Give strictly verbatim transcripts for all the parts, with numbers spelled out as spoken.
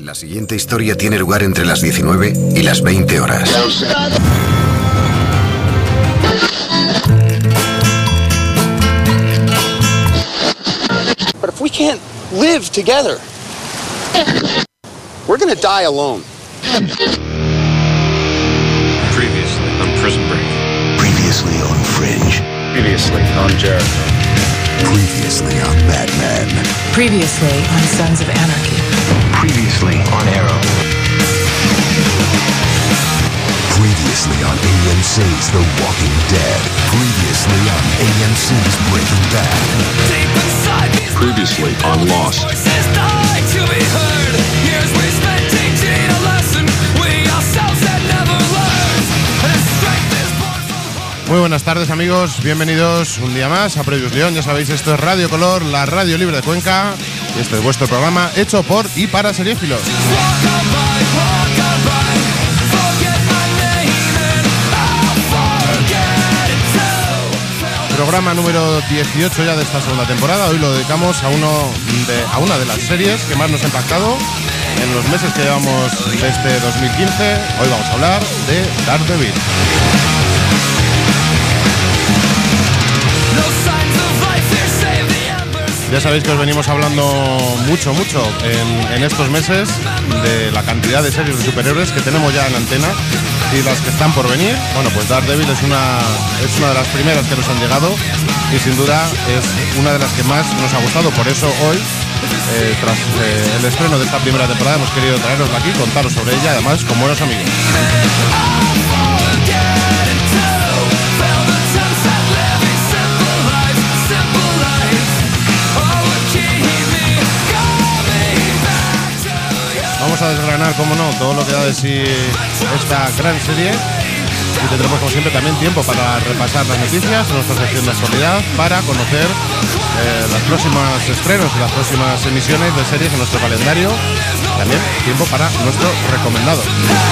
La siguiente historia tiene lugar entre las diecinueve y las veinte horas. But if we can't live together, we're gonna die alone. Previously on Prison Break. Previously on Fringe. Previously on Jericho. Previously on Mad Men. Previously on Sons of Anarchy. Previously on Arrow. Previously on A M C's The Walking Dead. Previously on A M C's Breaking Bad. Previously on Lost. Muy buenas tardes, amigos, bienvenidos un día más a Previous León. Ya sabéis, esto es Radio Color, la radio libre de Cuenca, y este es vuestro programa hecho por y para seriéfilos. Programa número dieciocho ya de esta segunda temporada. Hoy lo dedicamos a, uno de, a una de las series que más nos ha impactado en los meses que llevamos de este dos mil quince. Hoy vamos a hablar de Daredevil. Ya sabéis que os venimos hablando mucho, mucho en, en estos meses de la cantidad de series de superhéroes que tenemos ya en antena y las que están por venir. Bueno, pues Daredevil es una, es una de las primeras que nos han llegado y sin duda es una de las que más nos ha gustado. Por eso hoy, eh, tras eh, el estreno de esta primera temporada, hemos querido traerosla aquí, contaros sobre ella, además con buenos amigos. Vamos a desgranar, como no, todo lo que da de sí esta gran serie y tendremos, como siempre, también tiempo para repasar las noticias en nuestra sección de actualidad, para conocer eh, las próximas estrenos y las próximas emisiones de series en nuestro calendario. También tiempo para nuestro recomendado.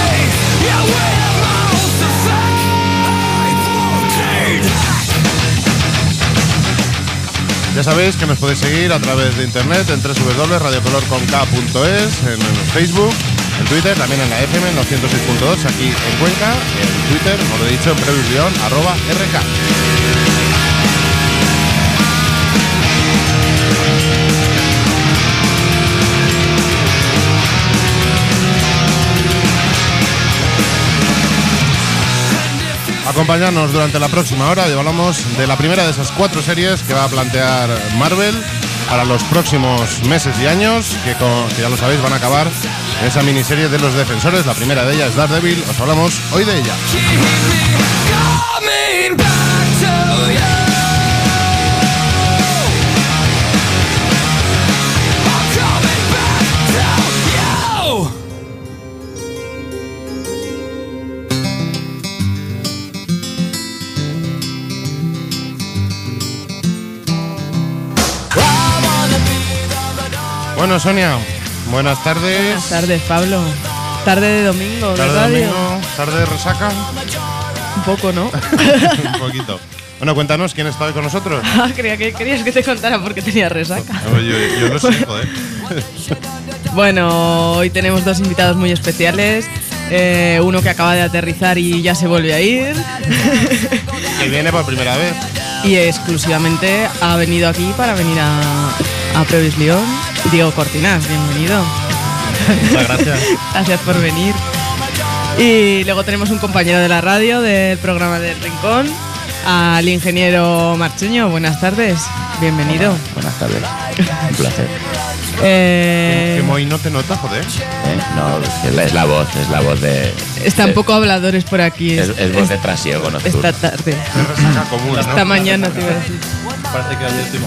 Ya sabéis que nos podéis seguir a través de internet en doble u doble u doble punto radio color con k punto es, en Facebook, en Twitter, también en la F M en los ciento seis punto dos aquí en Cuenca, en Twitter, como lo he dicho, en prevision arroba r k. Acompañarnos durante la próxima hora y hablamos de la primera de esas cuatro series que va a plantear Marvel para los próximos meses y años, que, con, que ya lo sabéis van a acabar en esa miniserie de los Defensores. La primera de ellas es Daredevil, os hablamos hoy de ella. Bueno, Sonia, buenas tardes. Buenas tardes, Pablo. Tarde de domingo, tarde de radio. Domingo, tarde de resaca. Un poco, ¿no? Un poquito. Bueno, cuéntanos, ¿quién está hoy con nosotros? Ah, creía que querías que te contara porque tenía resaca. No, yo, yo no sé, joder. Bueno, hoy tenemos dos invitados muy especiales. Eh, uno que acaba de aterrizar y ya se vuelve a ir. Que viene por primera vez. Y exclusivamente ha venido aquí para venir a, a Previous León. Diego Cortinas, bienvenido. Muchas gracias. Gracias por venir. Y luego tenemos un compañero de la radio del programa del Rincón, al ingeniero Marcheño. Buenas tardes, bienvenido. Hola, buenas tardes, un placer. Eh... Que hoy no te nota, joder. ¿Eh? No, es, que es la voz, es la voz de... Están de, poco habladores por aquí. Es, es voz de trasiego nocturno. Esta tarde. Es resaca común, ¿no? Esta mañana te iba a decir. Parece que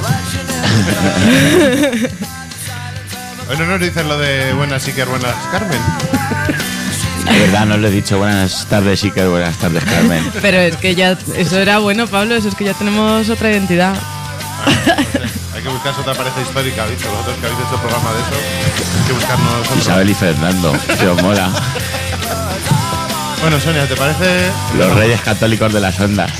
ayer estuvimos. Bueno, no nos dicen lo de buenas Iker, buenas Carmen. La verdad, no le he dicho buenas tardes Iker, buenas tardes Carmen. Pero es que ya, eso era bueno, Pablo, eso es que ya tenemos otra identidad. Hay que buscarse otra pareja histórica, ¿viste? Vosotros que habéis hecho programa de eso, hay que buscarnos nosotros. Isabel y Fernando, que os mola. Bueno, Sonia, ¿te parece? Los reyes católicos de las ondas.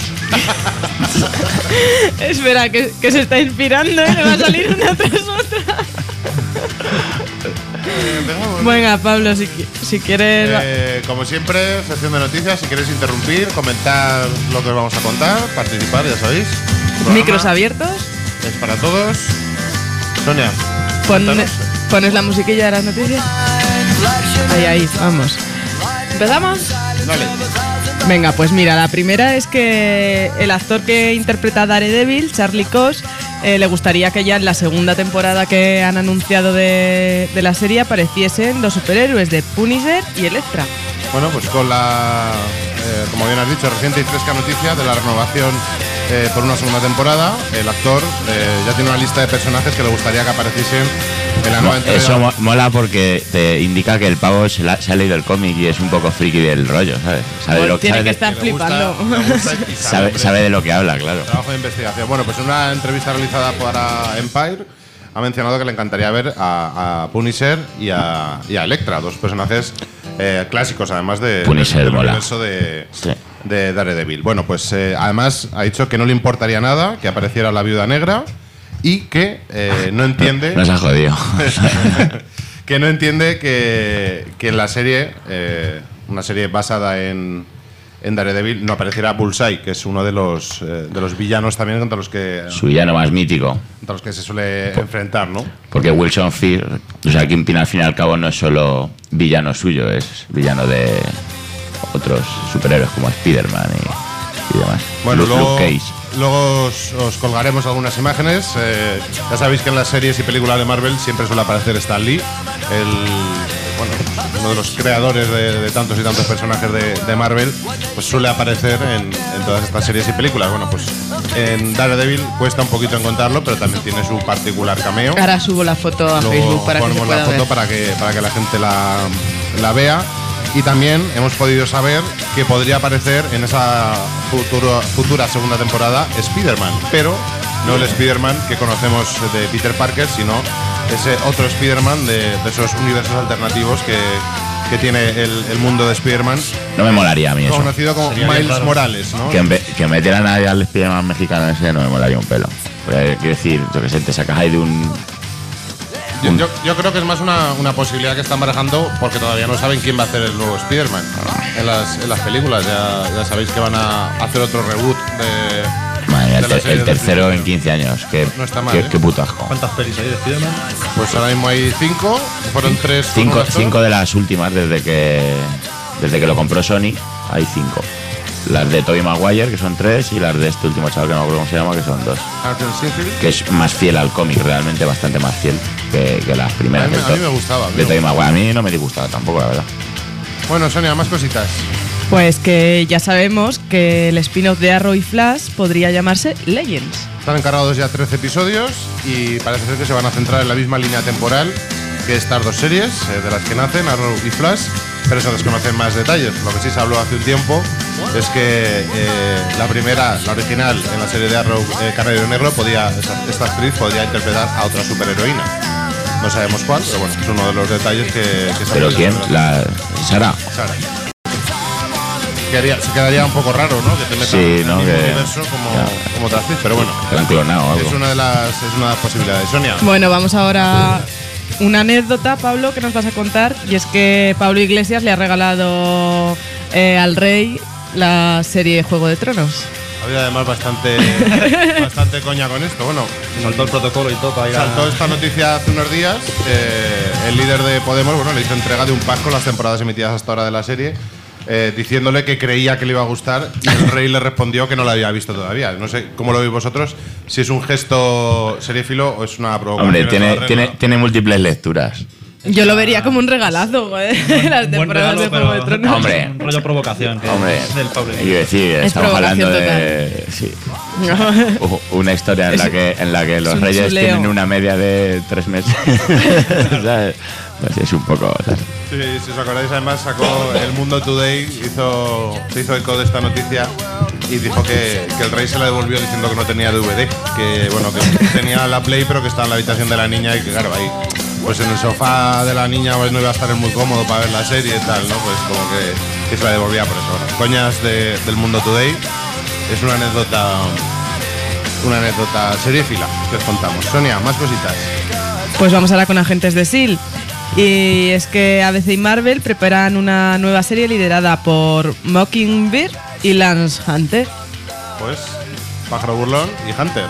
Espera, que, que se está inspirando y le va a salir una tras otra. empezamos. Venga, Pablo, si, si quieres... Eh, como siempre, sección de noticias. Si queréis interrumpir, comentar lo que os vamos a contar, participar, ya sabéis. Programa Micros abiertos. es para todos. Sonia, Pon, cuéntanos. ¿Pones la musiquilla de las noticias? Ahí, ahí, vamos. ¿Empezamos? Dale. Venga, pues mira, la primera es que el actor que interpreta a Daredevil, Charlie Cox, eh, le gustaría que ya en la segunda temporada que han anunciado de, de la serie apareciesen los superhéroes de Punisher y Elektra. Bueno, pues con la, eh, como bien has dicho, reciente y fresca noticia de la renovación eh, por una segunda temporada, el actor eh, ya tiene una lista de personajes que le gustaría que apareciesen en la nueva entrega. Eso mo- mola porque te indica que el pavo se, la- se ha leído el cómic y es un poco friki del rollo, ¿sabes? Sabe, Pues lo, tiene sabe, que de, estar Que le gusta- flipando. le gusta y sabe, sabe de lo que habla, claro. Trabajo de investigación. Bueno, pues en una entrevista realizada para Empire ha mencionado que le encantaría ver a, a Punisher y a, y a Elektra, dos personajes eh, clásicos, además de, Punisher del mola. universo de, Sí. de Daredevil. Bueno, pues eh, además ha dicho que no le importaría nada que apareciera la Viuda Negra y que eh, no entiende Nos ha jodido. que no entiende que, que en la serie, eh, una serie basada en, en Daredevil, no apareciera Bullseye, que es uno de los, eh, de los villanos también contra los que Su villano más mítico. contra los que se suele enfrentar, ¿no? Porque Wilson Fisk, o sea, Kingpin al fin y al cabo no es solo villano suyo, es villano de otros superhéroes como Spider-Man y, y demás. Bueno, Luke, luego, Luke Cage. luego os, os colgaremos algunas imágenes. Eh, ya sabéis que en las series y películas de Marvel siempre suele aparecer Stan Lee, el, bueno, uno de los creadores de, de tantos y tantos personajes de, de Marvel, pues suele aparecer en, en todas estas series y películas. Bueno, pues en Daredevil cuesta un poquito encontrarlo, pero también tiene su particular cameo. Ahora subo la foto a Luego Facebook para que se ponemos pueda la foto ver. para que, para que la gente la, la vea. Y también hemos podido saber que podría aparecer en esa futuro- futura segunda temporada Spider-Man, pero no el Spider-Man que conocemos de Peter Parker, sino ese otro Spider-Man de, de esos universos alternativos que, que tiene el, el mundo de Spider-Man, No me molaría a mí eso. conocido como Sería bien Miles raro. Morales, ¿no? Que, en vez- que metieran ahí al Spider-Man mexicano ese no me molaría un pelo. Porque, quiero decir, yo que sé, te sacas ahí de un... Yo, yo- yo creo que es más una, una posibilidad que están barajando porque todavía no saben quién va a hacer el nuevo Spider-Man en las, en las películas. Ya, ya sabéis que van a hacer otro reboot de, Madre mía, de el, la te- serie el de tercero en Spider-Man. quince años. Qué, No está mal, qué, ¿eh? qué puto asco. ¿Cuántas pelis hay de Spider-Man? Pues ahora mismo hay cinco, fueron tres. con Cinco, un actor. cinco de las últimas desde que desde que lo compró Sony, hay cinco. Las de Tobey Maguire, que son tres, y las de este último chaval que no me acuerdo cómo se llama, que son dos. Arthur Sinfield. Que es más fiel al cómic, realmente bastante más fiel que, que las primeras. A mí me- de a mí To- me gustaba, a mí De me Tobey Maguire. A mí no me disgustaba tampoco, la verdad. Bueno, Sonia, más cositas. Pues que ya sabemos que el spin-off de Arrow y Flash podría llamarse Legends. Están encargados ya trece episodios y parece ser que se van a centrar en la misma línea temporal que estas dos series, eh, de las que nacen, Arrow y Flash, pero se desconocen más detalles. Lo que sí se habló hace un tiempo es que eh, la primera, la original, en la serie de Arrow, eh, Canario Negro, podía, esta, esta actriz podría interpretar a otra superheroína. No sabemos cuál, pero bueno, es uno de los detalles que, que se ¿Pero han quién? podido La Sara. Sara. Quedaría- se quedaría un poco raro, ¿no? Que te metan Sí, en el ¿no? mismo Que- universo como, ya. como otra actriz, pero bueno. Que la han clonado o algo. Es una de las, es una de las posibilidades. Sonia. Bueno, vamos ahora a una anécdota, Pablo, que nos vas a contar. Y es que Pablo Iglesias le ha regalado eh, al rey la serie Juego de Tronos. Había además bastante, bastante coña con esto. Bueno, Saltó el protocolo y todo para ir a... saltó esta noticia hace unos días. eh, el líder de Podemos, bueno, le hizo entrega de un pack con las temporadas emitidas hasta ahora de la serie, eh, diciéndole que creía que le iba a gustar y el rey le respondió que no la había visto todavía. No sé cómo lo veis vosotros, si es un gesto serífilo o es una provocación. Hombre, en tiene, toda regla, tiene, ¿no? tiene múltiples lecturas. Yo lo vería como un regalazo, joder, las Buen temporadas regalo, de Juego de pero- Tronos. Hombre. Un rollo provocación. que Hombre, es del Pablo. quiero decir, Es estamos hablando provocación de sí, u- una historia en la Es- que en la que es los un reyes chuleo. tienen una media de tres meses. ¿Sabes? Pues es un poco. ¿sabes? Sí, si os acordáis, además sacó El Mundo Today, hizo, se hizo eco de esta noticia y dijo que, que el rey se la devolvió diciendo que no tenía D V D, que bueno, que tenía la Play pero que estaba en la habitación de la niña y que claro, ahí pues en el sofá de la niña pues no iba a estar muy cómodo para ver la serie y tal, ¿no? Pues como que, que se la devolvía por eso. Bueno, coñas de- del Mundo Today, es una anécdota, una anécdota seriéfila que os contamos. Sonia, más cositas. Pues vamos ahora con Agentes de S E A L. Y es que A B C y Marvel preparan una nueva serie liderada por Mockingbird y Lance Hunter. Pues Pájaro Burlón y Hunter,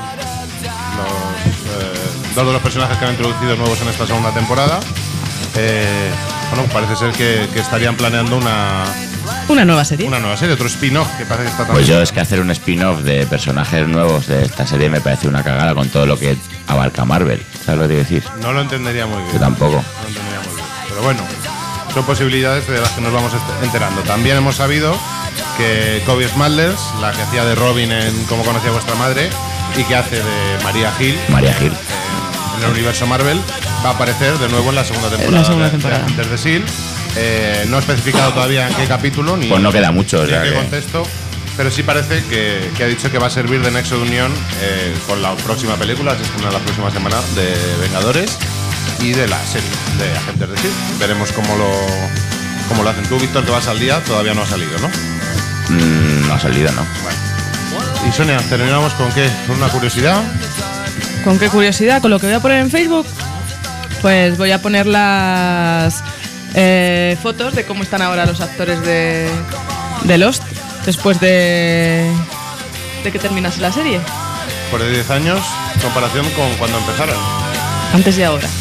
los, eh, dos de los personajes que han introducido nuevos en esta segunda temporada. Eh, bueno, parece ser que, que estarían planeando una una nueva serie. Una nueva serie, otro spin-off que parece que está tan... Pues yo es que hacer un spin-off de personajes nuevos de esta serie me parece una cagada con todo lo que abarca Marvel. ¿Sabes lo que decir? No lo entendería muy bien. Yo tampoco. No lo entendería muy bien. Pero bueno, son posibilidades de las que nos vamos enterando. También hemos sabido que Cobie Smulders, la que hacía de Robin en Cómo conocí a vuestra madre y que hace de Maria Hill, Maria Hill. En, en el universo Marvel, va a aparecer de nuevo en la segunda temporada, la segunda de, temporada. de Agentes de S H I E L D. Eh, no ha especificado todavía en qué capítulo ni, pues no queda mucho, ni o sea en qué que... contexto, pero sí parece que, que ha dicho que va a servir de nexo de unión eh, con la próxima película, que se estrena la próxima semana, de Vengadores y de la serie de Agentes de S H I E L D. Veremos cómo lo, cómo lo hacen. Tú, Víctor, que vas al día, todavía no ha salido, ¿no? Mm, no ha salido, ¿no? Bueno. Y Sonia, ¿terminamos con qué? ¿Con una curiosidad? ¿Con qué curiosidad? ¿Con lo que voy a poner en Facebook? Pues voy a poner las eh, fotos de cómo están ahora los actores de, de Lost después de, de que terminase la serie. Por de diez años, en comparación con cuando empezaron. Antes y ahora.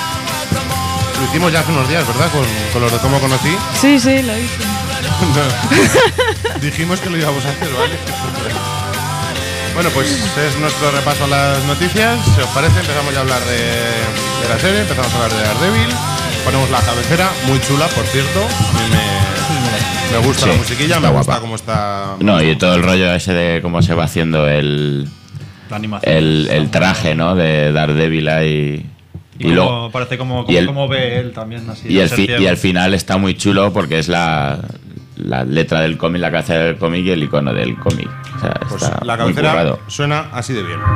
Lo hicimos ya hace unos días, ¿verdad? Con, con los de Cómo conocí. Sí, sí, lo hice. No. Dijimos que lo íbamos a hacer, ¿vale? Bueno, pues es nuestro repaso a las noticias. Si os parece, empezamos ya a hablar de, de la serie, empezamos a hablar de Daredevil. Ponemos la cabecera, muy chula, por cierto. A mí me, me gusta sí, la musiquilla, está me gusta guapa. cómo está... No, y todo el rollo ese de cómo se va haciendo el, La animación. el, el traje, ¿no? De Daredevil ahí. Y Como- luego... parece como, y como, el- como ve él también. Así, Y, al el ser fi- ciego. y al final está muy chulo porque es la, la letra del cómic, la cabecera del cómic y el icono del cómic. O sea, Pues está la muy cabecera currado. suena así de bien.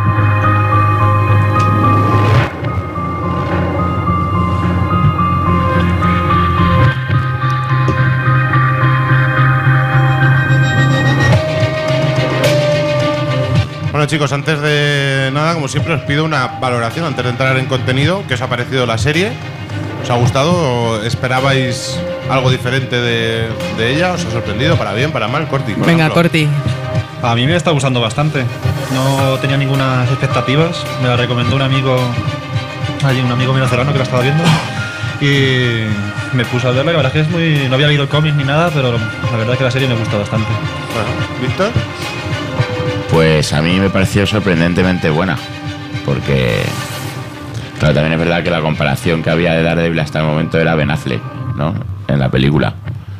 Bueno, chicos, antes de nada, como siempre, os pido una valoración antes de entrar en contenido. ¿Qué os ha parecido la serie? ¿Os ha gustado? ¿Esperabais algo diferente de, de ella? ¿Os ha sorprendido? ¿Para bien, para mal? Corti, por Venga, ejemplo. Corti. A mí me está gustando bastante. No tenía ninguna expectativas. Me la recomendó un amigo, allí un amigo venezolano que la estaba viendo. Y me puse a verla. La verdad es que es muy. No había leído el cómic ni nada, pero la verdad es que la serie me gusta bastante. Bueno, Víctor. Pues a mí me pareció sorprendentemente buena. Porque, claro, también es verdad que la comparación que había de Daredevil hasta el momento era Ben Affleck, ¿no? En la película.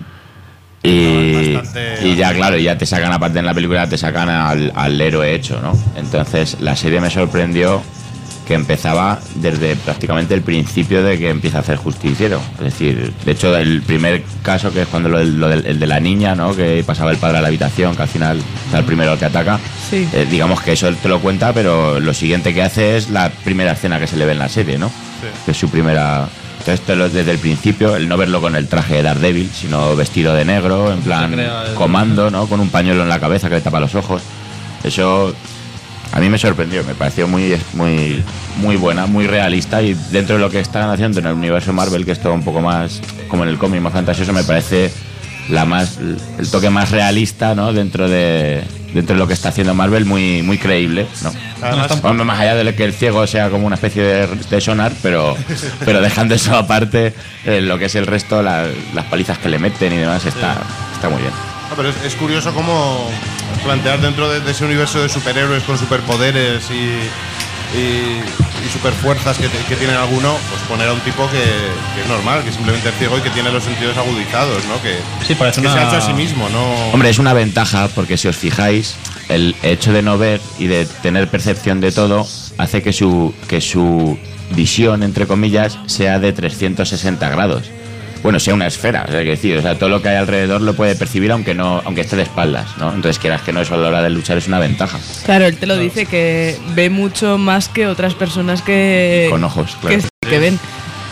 Y, Bastante- y ya, claro, ya te sacan, aparte en la película, te sacan al, al héroe hecho, ¿no? Entonces, la serie me sorprendió que empezaba desde prácticamente el principio de que empieza a hacer justiciero. Es decir, de hecho, el primer caso, que es cuando lo, lo del, el de la niña, ¿no? Que pasaba el padre a la habitación, que al final es el primero que ataca. Sí. Eh, digamos que eso él te lo cuenta, pero lo siguiente que hace es la primera escena que se le ve en la serie, ¿no? Sí. Que es su primera... Entonces, te lo- desde el principio, el no verlo con el traje de Daredevil, sino vestido de negro, en plan crea el- comando, ¿no? Con un pañuelo en la cabeza que le tapa los ojos. Eso a mí me sorprendió, me pareció muy, muy, muy buena, muy realista, y dentro de lo que están haciendo en el universo Marvel, que es todo un poco más como en el cómic, más fantasioso, me parece la más, el toque más realista, ¿no? Dentro de, dentro de lo que está haciendo Marvel, muy, muy creíble, ¿no? Además, Hombre, más allá de que el ciego sea como una especie de, de sonar, pero, pero dejando eso aparte, eh, lo que es el resto, la- las palizas que le meten y demás, está, está muy bien. no, pero es, es curioso cómo plantear dentro de, de ese universo de superhéroes con superpoderes y, y, y superfuerzas que, te- que tienen alguno, pues poner a un tipo que, que es normal, que simplemente es ciego y que tiene los sentidos agudizados, ¿no? Que, Sí, parece que una- se ha hecho a sí mismo, ¿no? Hombre, es una ventaja porque si os fijáis, el hecho de no ver y de tener percepción de todo hace que su, que su visión, entre comillas, sea de trescientos sesenta grados. Bueno, sea una esfera, o sea, hay que decir, o sea, todo lo que hay alrededor lo puede percibir aunque no, aunque esté de espaldas, ¿no? Entonces, quieras que no, eso a la hora de luchar es una ventaja. Claro, él te lo dice, que ve mucho más que otras personas que... Con ojos, claro. que, que ven.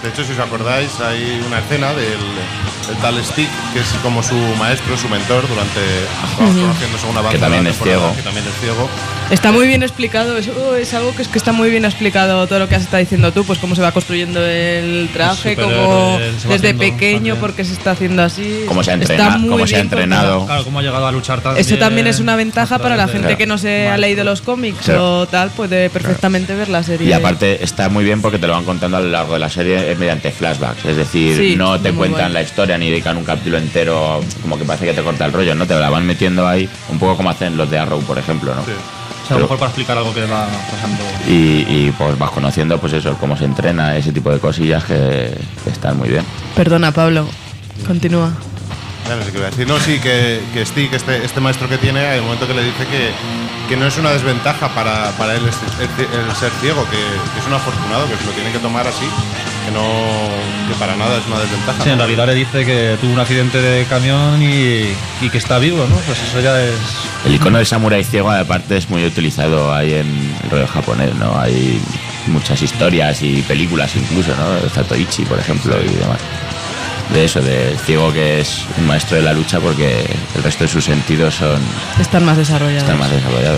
De hecho, si os acordáis, hay una escena del, del tal Stick, que es como su maestro, su mentor, durante vamos conociendo según avanza que también es ciego. Que también es ciego. Está muy bien explicado, eso es algo que es que está muy bien explicado todo lo que has estado diciendo tú, pues cómo se va construyendo el traje, como desde pequeño, también. Porque se está haciendo así. Cómo se ha entrenado. Cómo se ha entrenado. Claro, cómo ha llegado a luchar también. Eso también es una ventaja para la gente claro. que no se ha leído los cómics claro. o tal, puede perfectamente claro. ver la serie. Y aparte está muy bien porque te lo van contando a lo largo de la serie mediante flashbacks, es decir, sí, no te cuentan bueno. la historia ni dedican un capítulo entero como que parece que te corta el rollo, no te la van metiendo ahí, un poco como hacen los de Arrow, por ejemplo, ¿no? Sí. O sea, a lo mejor para explicar algo que va pasando. Y, y pues vas conociendo pues eso, cómo se entrena, ese tipo de cosillas que, que están muy bien. Perdona, Pablo, continúa. Ya no sé qué voy a decir. No, sí, que, que Stick, este, este maestro que tiene, hay un momento que le dice que, que no es una desventaja para, para él el, el, el ser ciego, que, que es un afortunado, que se lo tiene que tomar así, que no que para nada es una desventaja. Sí, en realidad le dice que tuvo un accidente de camión y, y que está vivo, ¿no? Pues eso ya es... El icono del samurái ciego, aparte, es muy utilizado ahí en el rollo japonés, ¿no? Hay muchas historias y películas incluso, ¿no? Zatoichi, por ejemplo, y demás. De eso, del ciego que es un maestro de la lucha porque el resto de sus sentidos son... Están más desarrollados. Están más desarrollados.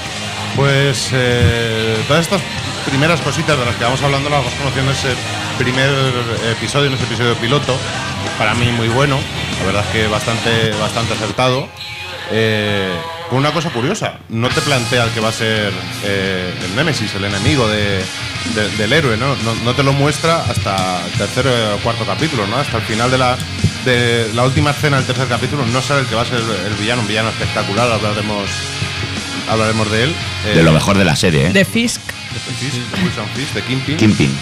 Pues eh, todas estas primeras cositas de las que vamos hablando las vamos conociendo en ese primer episodio, en ese episodio piloto, para mí muy bueno, la verdad es que bastante, bastante acertado. Eh, con una cosa curiosa, no te plantea el que va a ser eh, el Némesis, el enemigo de, de, del héroe, ¿no? ¿no? No te lo muestra hasta el tercer o cuarto capítulo, ¿no? Hasta el final de la, de la última escena del tercer capítulo no sabe el que va a ser el villano, un villano espectacular, hablaremos, hablaremos de él. Eh, de lo mejor de la serie, ¿eh? De Fisk. De Fisk, de Wilson Fisk, de Kingpin. Kingpin.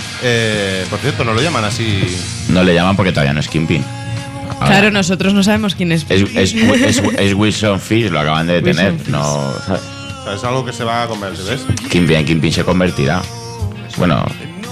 Eh, por cierto, no lo llaman así. No le llaman porque todavía no es Kingpin. Ahora, claro, nosotros no sabemos quién es. Es, es, es, es Wilson Fisk, lo acaban de detener. No, o sea, es algo que se va a convertir, ¿ves? Kingpin, Kingpin se convertirá. Bueno.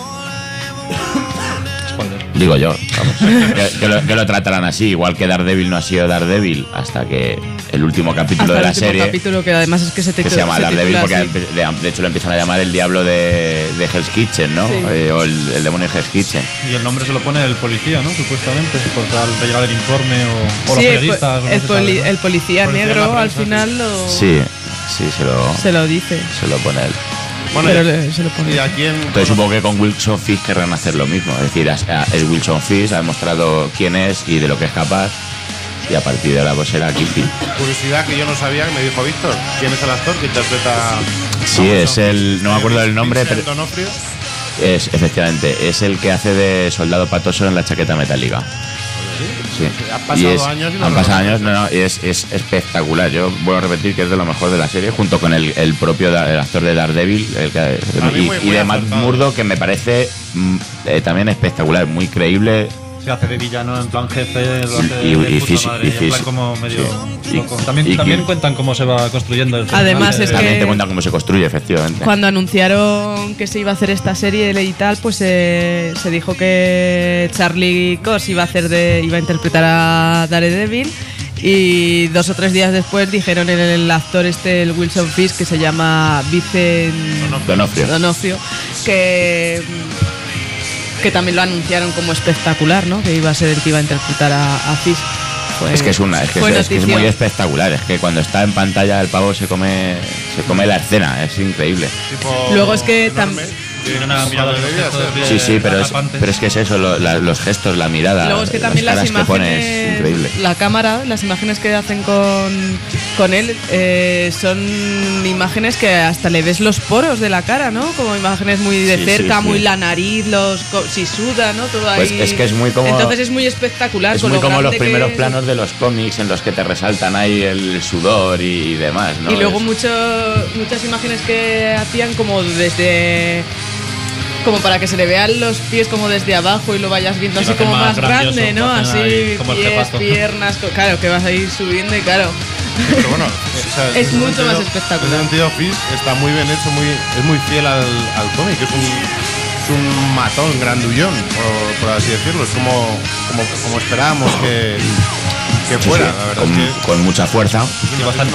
Digo yo, vamos. que, que, lo, que lo tratarán así, igual que Daredevil no ha sido Daredevil hasta que el último capítulo hasta de la el último serie. capítulo que además es que se, te que se llama se Daredevil porque así. de, de hecho lo empiezan a llamar el diablo de, de Hell's Kitchen, ¿no? Sí. Eh, o el, el demonio de Hell's Kitchen. Y el nombre se lo pone el policía, ¿no? Supuestamente, por tal de llegar el informe o, o sí, los periodistas. El, el, poli, el policía, policía negro prensa, al final sí. lo. Sí, sí, se lo. Se lo dice. Se lo pone él. Bueno, pero le, se lo pone. ¿Y a quién? Entonces supongo que con Wilson Fisk querrán hacer lo mismo. Es decir, es Wilson Fisk, ha demostrado quién es y de lo que es capaz. Y a partir de ahora pues será Kingpin. Curiosidad que yo no sabía, que me dijo Víctor. ¿Quién es el actor que interpreta? Sí, no, es el. No me acuerdo del nombre, pero. Donofrio. Es, efectivamente, es el que hace de soldado patoso en La chaqueta metálica. Sí. Han pasado es, años y no Han lo pasado no años, no, no, y es, es espectacular. Yo vuelvo a repetir que es de lo mejor de la serie, junto con el, el propio el actor de Daredevil el que, y, muy, y muy de Matt Murdock, que me parece eh, también espectacular, muy creíble. Se hace de villano en plan jefe, lo hace y, y, de y, puta fis, madre, y, y en plan como medio sí. loco. También, y, también y, cuentan cómo se va construyendo el además es también que te cuentan cómo se construye, efectivamente. Cuando anunciaron que se iba a hacer esta serie y tal, pues eh, se dijo que Charlie Cox iba a hacer de iba a interpretar a Daredevil. Y dos o tres días después dijeron el, el actor este, el Wilson Fisk, que se llama Vincent Donofrio, Donofrio que que también lo anunciaron como espectacular, ¿no? Que iba a ser el que iba a interpretar a, a Fisk. Fue, es que es una, es que es, es que es muy espectacular. Es que cuando está en pantalla el pavo se come, se come la escena. Es increíble. Tipo luego es que también. Sí, sí, pero es, pero es que es eso, lo, la, los gestos, la mirada. Luego es que también las, las caras imágenes, que pone es increíble. La cámara, las imágenes que hacen con, con él eh, son imágenes que hasta le ves los poros de la cara, ¿no? Como imágenes muy de sí, cerca, sí, sí. muy la nariz, los si suda, ¿no? Todo pues ahí. Es que es muy como. Entonces es muy espectacular. Es con muy lo como los primeros que... planos de los cómics en los que te resaltan ahí el sudor y, y demás, ¿no? Y luego es... mucho, muchas imágenes que hacían como desde. Como para que se le vean los pies como desde abajo y lo vayas viendo sí, así como más grande, ¿no? Así, pies, el piernas, claro, que vas a ir subiendo y claro. Sí, pero bueno, o sea, es mucho sentido, más espectacular. En ese sentido, Fisk está muy bien hecho, muy, es muy fiel al, al cómic, es un, es un matón grandullón, por, por así decirlo, es como, como, como esperábamos que, que fuera, sí, sí, la verdad. Con, es que con mucha fuerza. Y bastante.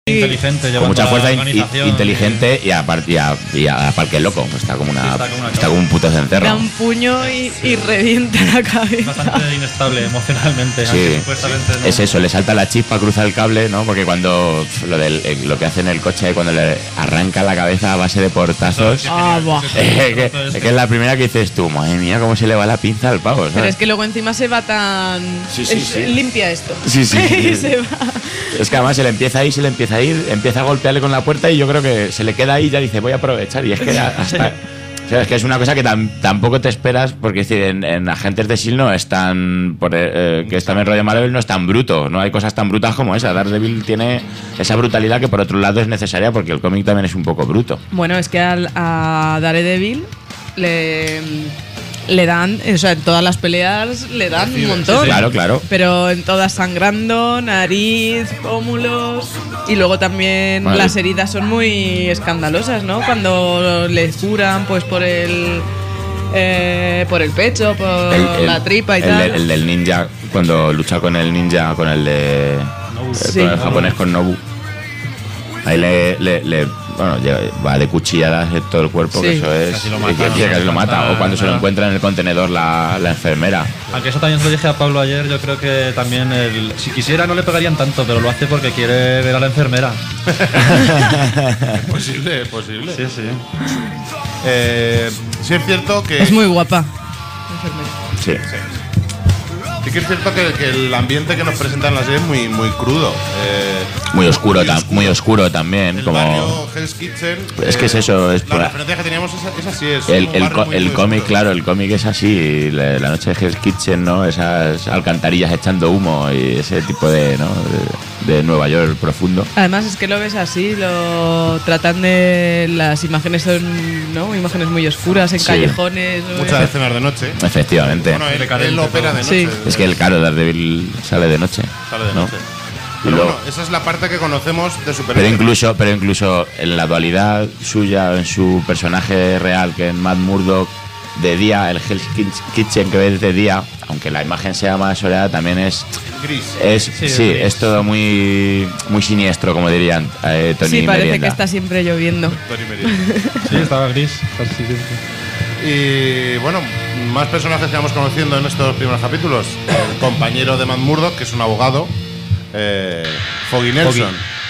inteligente, con llevando mucha la fuerza, in- organización. inteligente y aparte y, a- y a- aparte que loco. Está como una, Sí, está como una está como un puto Da cencerro. un puño y, y revienta la cabeza. Bastante inestable emocionalmente. aunque Sí, supuestamente no. es eso, le salta la chispa, cruza el cable, ¿no? Porque cuando pf, lo, del, eh, lo que hace en el coche, cuando le arranca la cabeza a base de portazos, Ah, buah. es, que, es que es la primera que dices tú, madre mía, cómo se le va la pinza al pavo, ¿sabes? Pero es que luego encima se va tan... Sí, sí, es- sí. Limpia esto. Sí, sí, sí. Y se va. Es que además se le empieza a ir, se le empieza a ir, empieza a golpearle con la puerta y yo creo que se le queda ahí y ya dice, voy a aprovechar. Y es que ya hasta... O sea, es que es una cosa que tam- tampoco te esperas, porque es decir, en, en Agentes de S H I E L D no es tan. Por, eh, que está en el rollo Marvel no es tan bruto, no hay cosas tan brutas como esa. Daredevil tiene esa brutalidad que por otro lado es necesaria porque el cómic también es un poco bruto. Bueno, es que al, a Daredevil le, le dan, o sea, en todas las peleas le dan un montón. Claro, claro. Pero en todas sangrando, nariz, pómulos. Y luego también Vale. las heridas son muy escandalosas, ¿no? Cuando le curan, pues por el. eh, por el pecho, por El- el- la tripa y el, tal. de- el del ninja, cuando lucha con el ninja, con el de. eh, Sí. Con el japonés, con Nobu. Ahí le. le- le- bueno, lleva- va de cuchilladas en todo el cuerpo, que Sí. eso es. Casi lo y mata, que- ¿no? que casi lo mata. O cuando se lo Claro. encuentra en el contenedor la, la enfermera. Aunque eso también se lo dije a Pablo ayer, yo creo que también el, si quisiera no le pegarían tanto, pero lo hace porque quiere ver a la enfermera. Es posible, es posible. Sí, sí. Eh, sí es cierto que. Es muy guapa. Sí. Sí que es cierto que, que el ambiente que nos presentan las series es muy, muy crudo. Eh, Muy oscuro, tam- muy oscuro también. el Como barrio Hell's Kitchen. Es que es eso, es la por- referencia que teníamos es, es así, es el, un el, barrio co- muy, el muy cómic, oscuro. claro, el cómic es así. La, la noche de Hell's Kitchen, ¿no? Esas alcantarillas echando humo y ese tipo de, ¿no? de, de Nueva York profundo. Además es que lo ves así, lo tratan de las imágenes son, ¿no? Imágenes muy oscuras en Sí. callejones. ¿no? Muchas escenas de noche. Efectivamente. Bueno, él, Decadente, él opera de Sí. noche. Es que el caro Daredevil sale de noche. Sale de ¿no? noche. Y Pero luego- bueno, esa es la parte que conocemos de pero superhéroes. incluso, pero incluso en la dualidad suya, en su personaje real, que en Matt Murdock de día, el Hell's Kitchen que ves de día, aunque la imagen sea más soleada, también es Gris. es sí, Sí, es es todo muy muy siniestro, como dirían eh, Tony Sí, parece Merienda. que está siempre lloviendo. Tony Merienda. Sí, estaba gris. casi siempre. Y bueno, más personajes que vamos conociendo en estos primeros capítulos. El compañero de Matt Murdock, que es un abogado, eh, Foggy Nelson.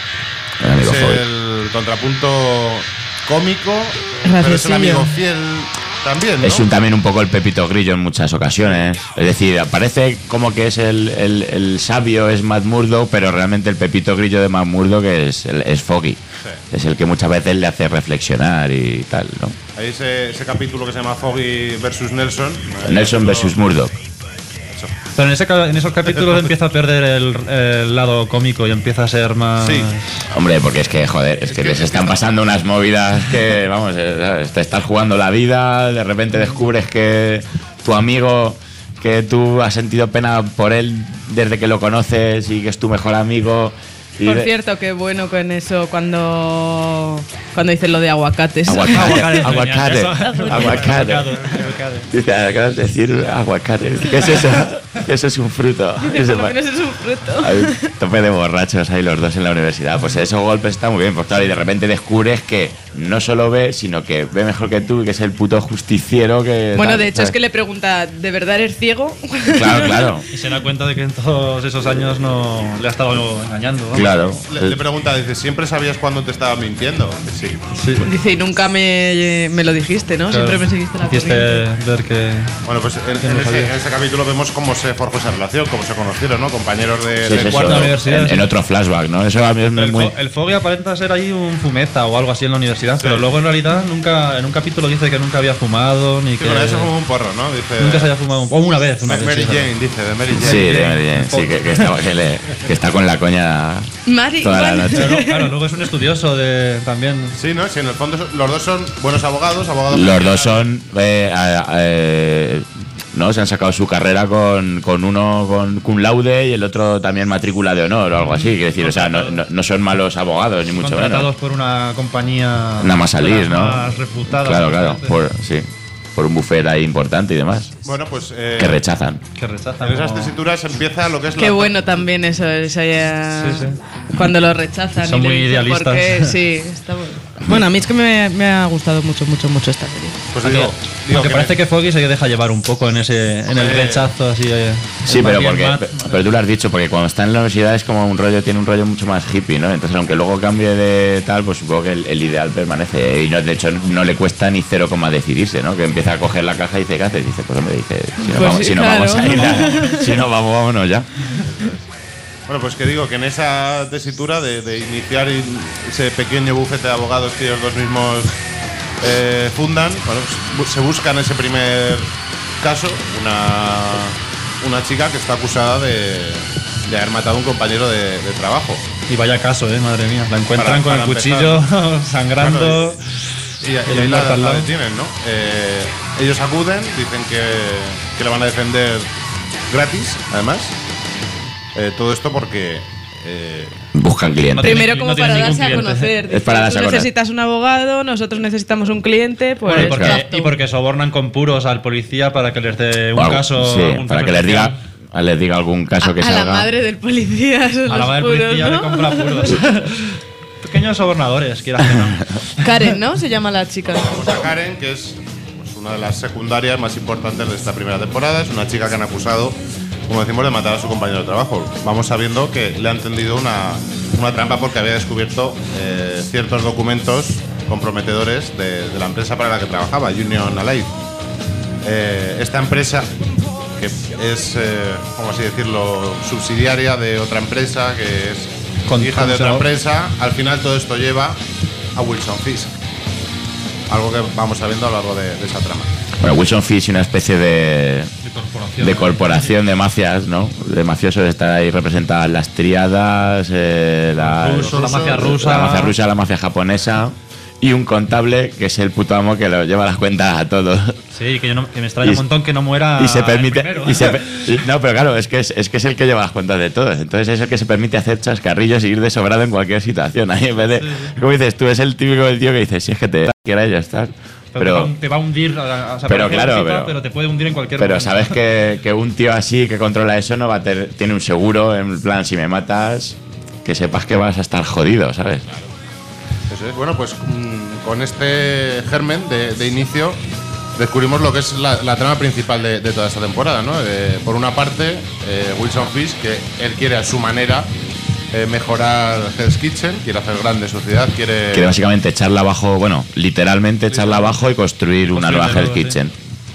El amigo Es Foggy. el contrapunto cómico, pero es el Graciosillo. amigo fiel también, ¿no? Es un, también un poco el Pepito Grillo en muchas ocasiones. Es decir, parece como que es el, el- el sabio, es Matt Murdock, pero realmente el Pepito Grillo de Matt Murdock es, el- es Foggy. Es el que muchas veces le hace reflexionar y tal, ¿no? Hay ese, ese capítulo que se llama Foggy versus Nelson. Nelson versus Murdock. Pero en, ese, ca- en esos capítulos empieza a perder el, el lado cómico y empieza a ser más. Sí. Hombre, porque es que, joder, es que les están pasando unas movidas que, vamos, eh, ¿sabes? Te estás jugando la vida, de repente descubres que tu amigo, que tú has sentido pena por él desde que lo conoces y que es tu mejor amigo. Y Por de- cierto, qué bueno con eso cuando cuando dicen lo de aguacates. Aguacate, Aguacate, aguacate, eso. aguacate. Dice, acabas de decir aguacate. ¿Qué es eso? Eso es un fruto. Dice, por lo menos es un fruto. Hay un tope de borrachos ahí los dos en la universidad. Pues esos golpes están muy bien. Pues claro, y de repente descubres que no solo ve, sino que ve mejor que tú, que es el puto justiciero que. Bueno, tal, de hecho ¿sabes? es que le pregunta, ¿de verdad eres ciego? Claro, claro. Y se da cuenta de que en todos esos años no le ha estado engañando. ¿no? Claro. Le, le pregunta, dice, ¿siempre sabías cuándo te estaba mintiendo? Sí. Sí. Dice, y nunca me, me lo dijiste, ¿no? Siempre me seguiste la Hiciste corriente. ver que. Bueno, pues en, ¿Quién en lo ese, sabía? en ese capítulo vemos cómo se forjó esa relación, cómo se conocieron, ¿no? Compañeros de, Sí, de es eso. cuarto. la universidad, En, sí. en otro flashback, ¿no? Eso a mí es El, muy. fo- el Foggy aparenta ser ahí un fumeta o algo así en la universidad, pero luego en realidad nunca en un capítulo dice que nunca había fumado ni Sí, que bueno, eso fue un porro, ¿no? Dice, nunca se haya fumado un, o una vez, una Ma- vez. Mary sí, Jane, dice, de Mary Jane. Sí, de Mary Jane, sí, que, que, está, que, le- que está con la coña Mari, toda la bueno. noche. Pero, claro, luego es un estudioso de también. Sí, ¿no? Sí, en el fondo son- los dos son buenos abogados, abogados. Los dos son. eh, eh, eh, ¿no? Se han sacado su carrera con, con uno con cum laude y el otro también matrícula de honor o algo así. Quiero decir, o sea, no, no, no son malos abogados, ni mucho Contratados menos. por una compañía Nada más salir, de las ¿no? más reputada. Claro, claro. Por, sí. por un buffet ahí importante y demás. Bueno, pues... Eh, que rechazan. Que rechazan. En esas como- tesituras empieza lo que es Qué la... bueno también eso, eso ya- Sí, sí. cuando lo rechazan. Son y le muy dicen idealistas. por qué, sí, está bueno. Bueno, a mí es que me, me ha gustado mucho, mucho, mucho esta serie. Pues Aunque, digo, digo aunque que parece que Foggy se deja llevar un poco en ese en el Eh, rechazo así. eh, Sí, el pero más porque bien pe- más- pero tú lo has dicho, porque cuando está en la universidad es como un rollo, tiene un rollo mucho más hippie, ¿no? Entonces, aunque luego cambie de tal, pues supongo que el, el ideal permanece. Y no, de hecho, no le cuesta ni cero coma decidirse, ¿no? Que empieza a coger la caja y dice, ¿qué haces? Dice, pues hombre, dice, si no Pues vamos, sí, si no claro. vamos a ir a- si no vamos, vámonos ya. Bueno, pues que digo que en esa tesitura de, de iniciar y- ese pequeño bufete de abogados que ellos dos mismos eh, fundan, bueno, pues, bu- se busca en ese primer caso una, una chica que está acusada de, de haber matado a un compañero de, de trabajo. Y vaya caso, eh, madre mía. La encuentran Para- con para el cuchillo sangrando. Y, y el ahí la, muerto al la lado. detienen, ¿no? Eh, ellos acuden, dicen que, que le van a defender gratis, además. Eh, todo esto porque... eh, Buscan clientes. No tiene- Primero como no tiene para ningún darse a cliente. conocer. Es para Dices, darse tú a conocer. necesitas un abogado, nosotros necesitamos un cliente, pues Bueno, y, porque, exacto. y porque sobornan con puros al policía para que les dé un O algo- caso. sí, algún para que les diga, especial. les diga algún caso que a, a salga. la madre del policía, esos A la los madre del puros, policía ¿no? le compra puros. Pequeños sobornadores, quieras que no. Karen, ¿no? Se llama la chica. Tenemos a Karen, que es pues, una de las secundarias más importantes de esta primera temporada. Es una chica que han acusado, como decimos, de matar a su compañero de trabajo. Vamos sabiendo que le han tendido una, una trampa porque había descubierto eh, ciertos documentos comprometedores de, de la empresa para la que trabajaba, Union Alive. Eh, esta empresa, que es, eh, ¿cómo así decirlo?, subsidiaria de otra empresa, que es Con- hija de con- otra empresa, al final todo esto lleva a Wilson Fisk. Algo que vamos sabiendo a lo largo de, de esa trama. Bueno, Wilson Fisk, una especie de, De corporación. de corporación de mafias, ¿no? De mafiosos, están ahí representadas las triadas, eh, la, Ruso, la mafia rusa. la mafia rusa, la mafia japonesa y un contable que es el puto amo que lo lleva las cuentas a todos. Sí, que, yo no- que me extraña Y- un montón que no muera. Y se permite. el primero. Y se pe- no, pero claro, es que es, es que es el que lleva las cuentas de todos. Entonces es el que se permite hacer chascarrillos y ir de sobrado en cualquier situación. Ahí en vez de. Como dices, tú es el típico del tío que dice, si es que te quiera ya estás. Pero, te, va, Pero, un- te va a hundir. a- a- pero parece claro, bonito, pero- pero te puede hundir en cualquier pero momento. sabes que, que un tío así que controla eso no va a tener. Tiene un seguro, en plan, si me matas, que sepas que vas a estar jodido, ¿sabes? Eso es. Bueno, pues mm, con este germen de, de inicio descubrimos lo que es la, la trama principal de, de toda esta temporada, ¿no? Eh, por una parte, eh, Wilson Fisk, que él quiere a su manera eh, mejorar Hell's Kitchen, quiere hacer grande su ciudad, quiere... Quiere básicamente echarla abajo, bueno, literalmente echarla abajo y construir una Construir nueva de Hell's nuevo, sí. Kitchen.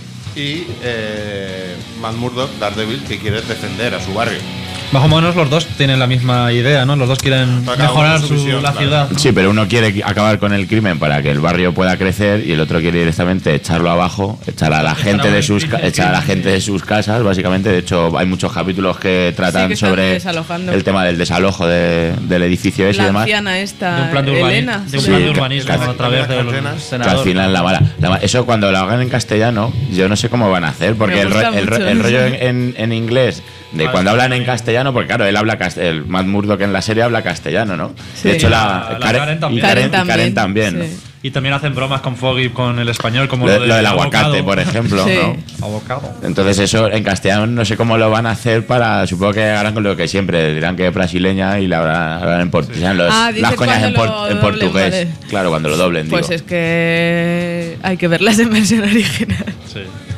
Y eh, Matt Murdock, Daredevil, que quiere defender a su barrio. Más o menos los dos tienen la misma idea, ¿no? Los dos quieren Para cada uno mejorar su su, visión, la claro. ciudad. ¿no? Sí, pero uno quiere acabar con el crimen para que el barrio pueda crecer y el otro quiere directamente echarlo abajo, echar a la Echar gente a de el sus ca- crimen, echar a la sí. gente de sus casas, básicamente. De hecho, hay muchos capítulos que tratan Sí, que están sobre desalojando. el tema del desalojo de- del edificio ese y La demás. anciana esta, De un plan de, urbani- Elena. de un Sí, plan de que- urbanismo que- a través de los que- Que al senadores. final la mala, la ma- eso cuando lo hagan en castellano, yo no sé cómo van a hacer, porque Me el, ro- gusta el ro- mucho. el rollo en, en- en inglés, de Vale, cuando hablan en sí. castellano, porque claro, él habla cast- el Matt Murdock en la serie habla castellano, ¿no? Sí. De hecho, la, La- la Karen también. y Karen, Karen y Karen también, también, sí. ¿no? Y también hacen bromas con Foggy con el español, como Lo, lo, lo de del aguacate, abocado. por ejemplo, Sí. ¿no? Abocado. Entonces eso en castellano no sé cómo lo van a hacer para, supongo que harán con lo que siempre, dirán que es brasileña y la hablarán, hablarán en portugués, Ah, las dices coñas en, cuando por- lo en doblen, portugués, vale. claro, cuando lo doblen, Pues digo. es que hay que verlas en versión original. Sí.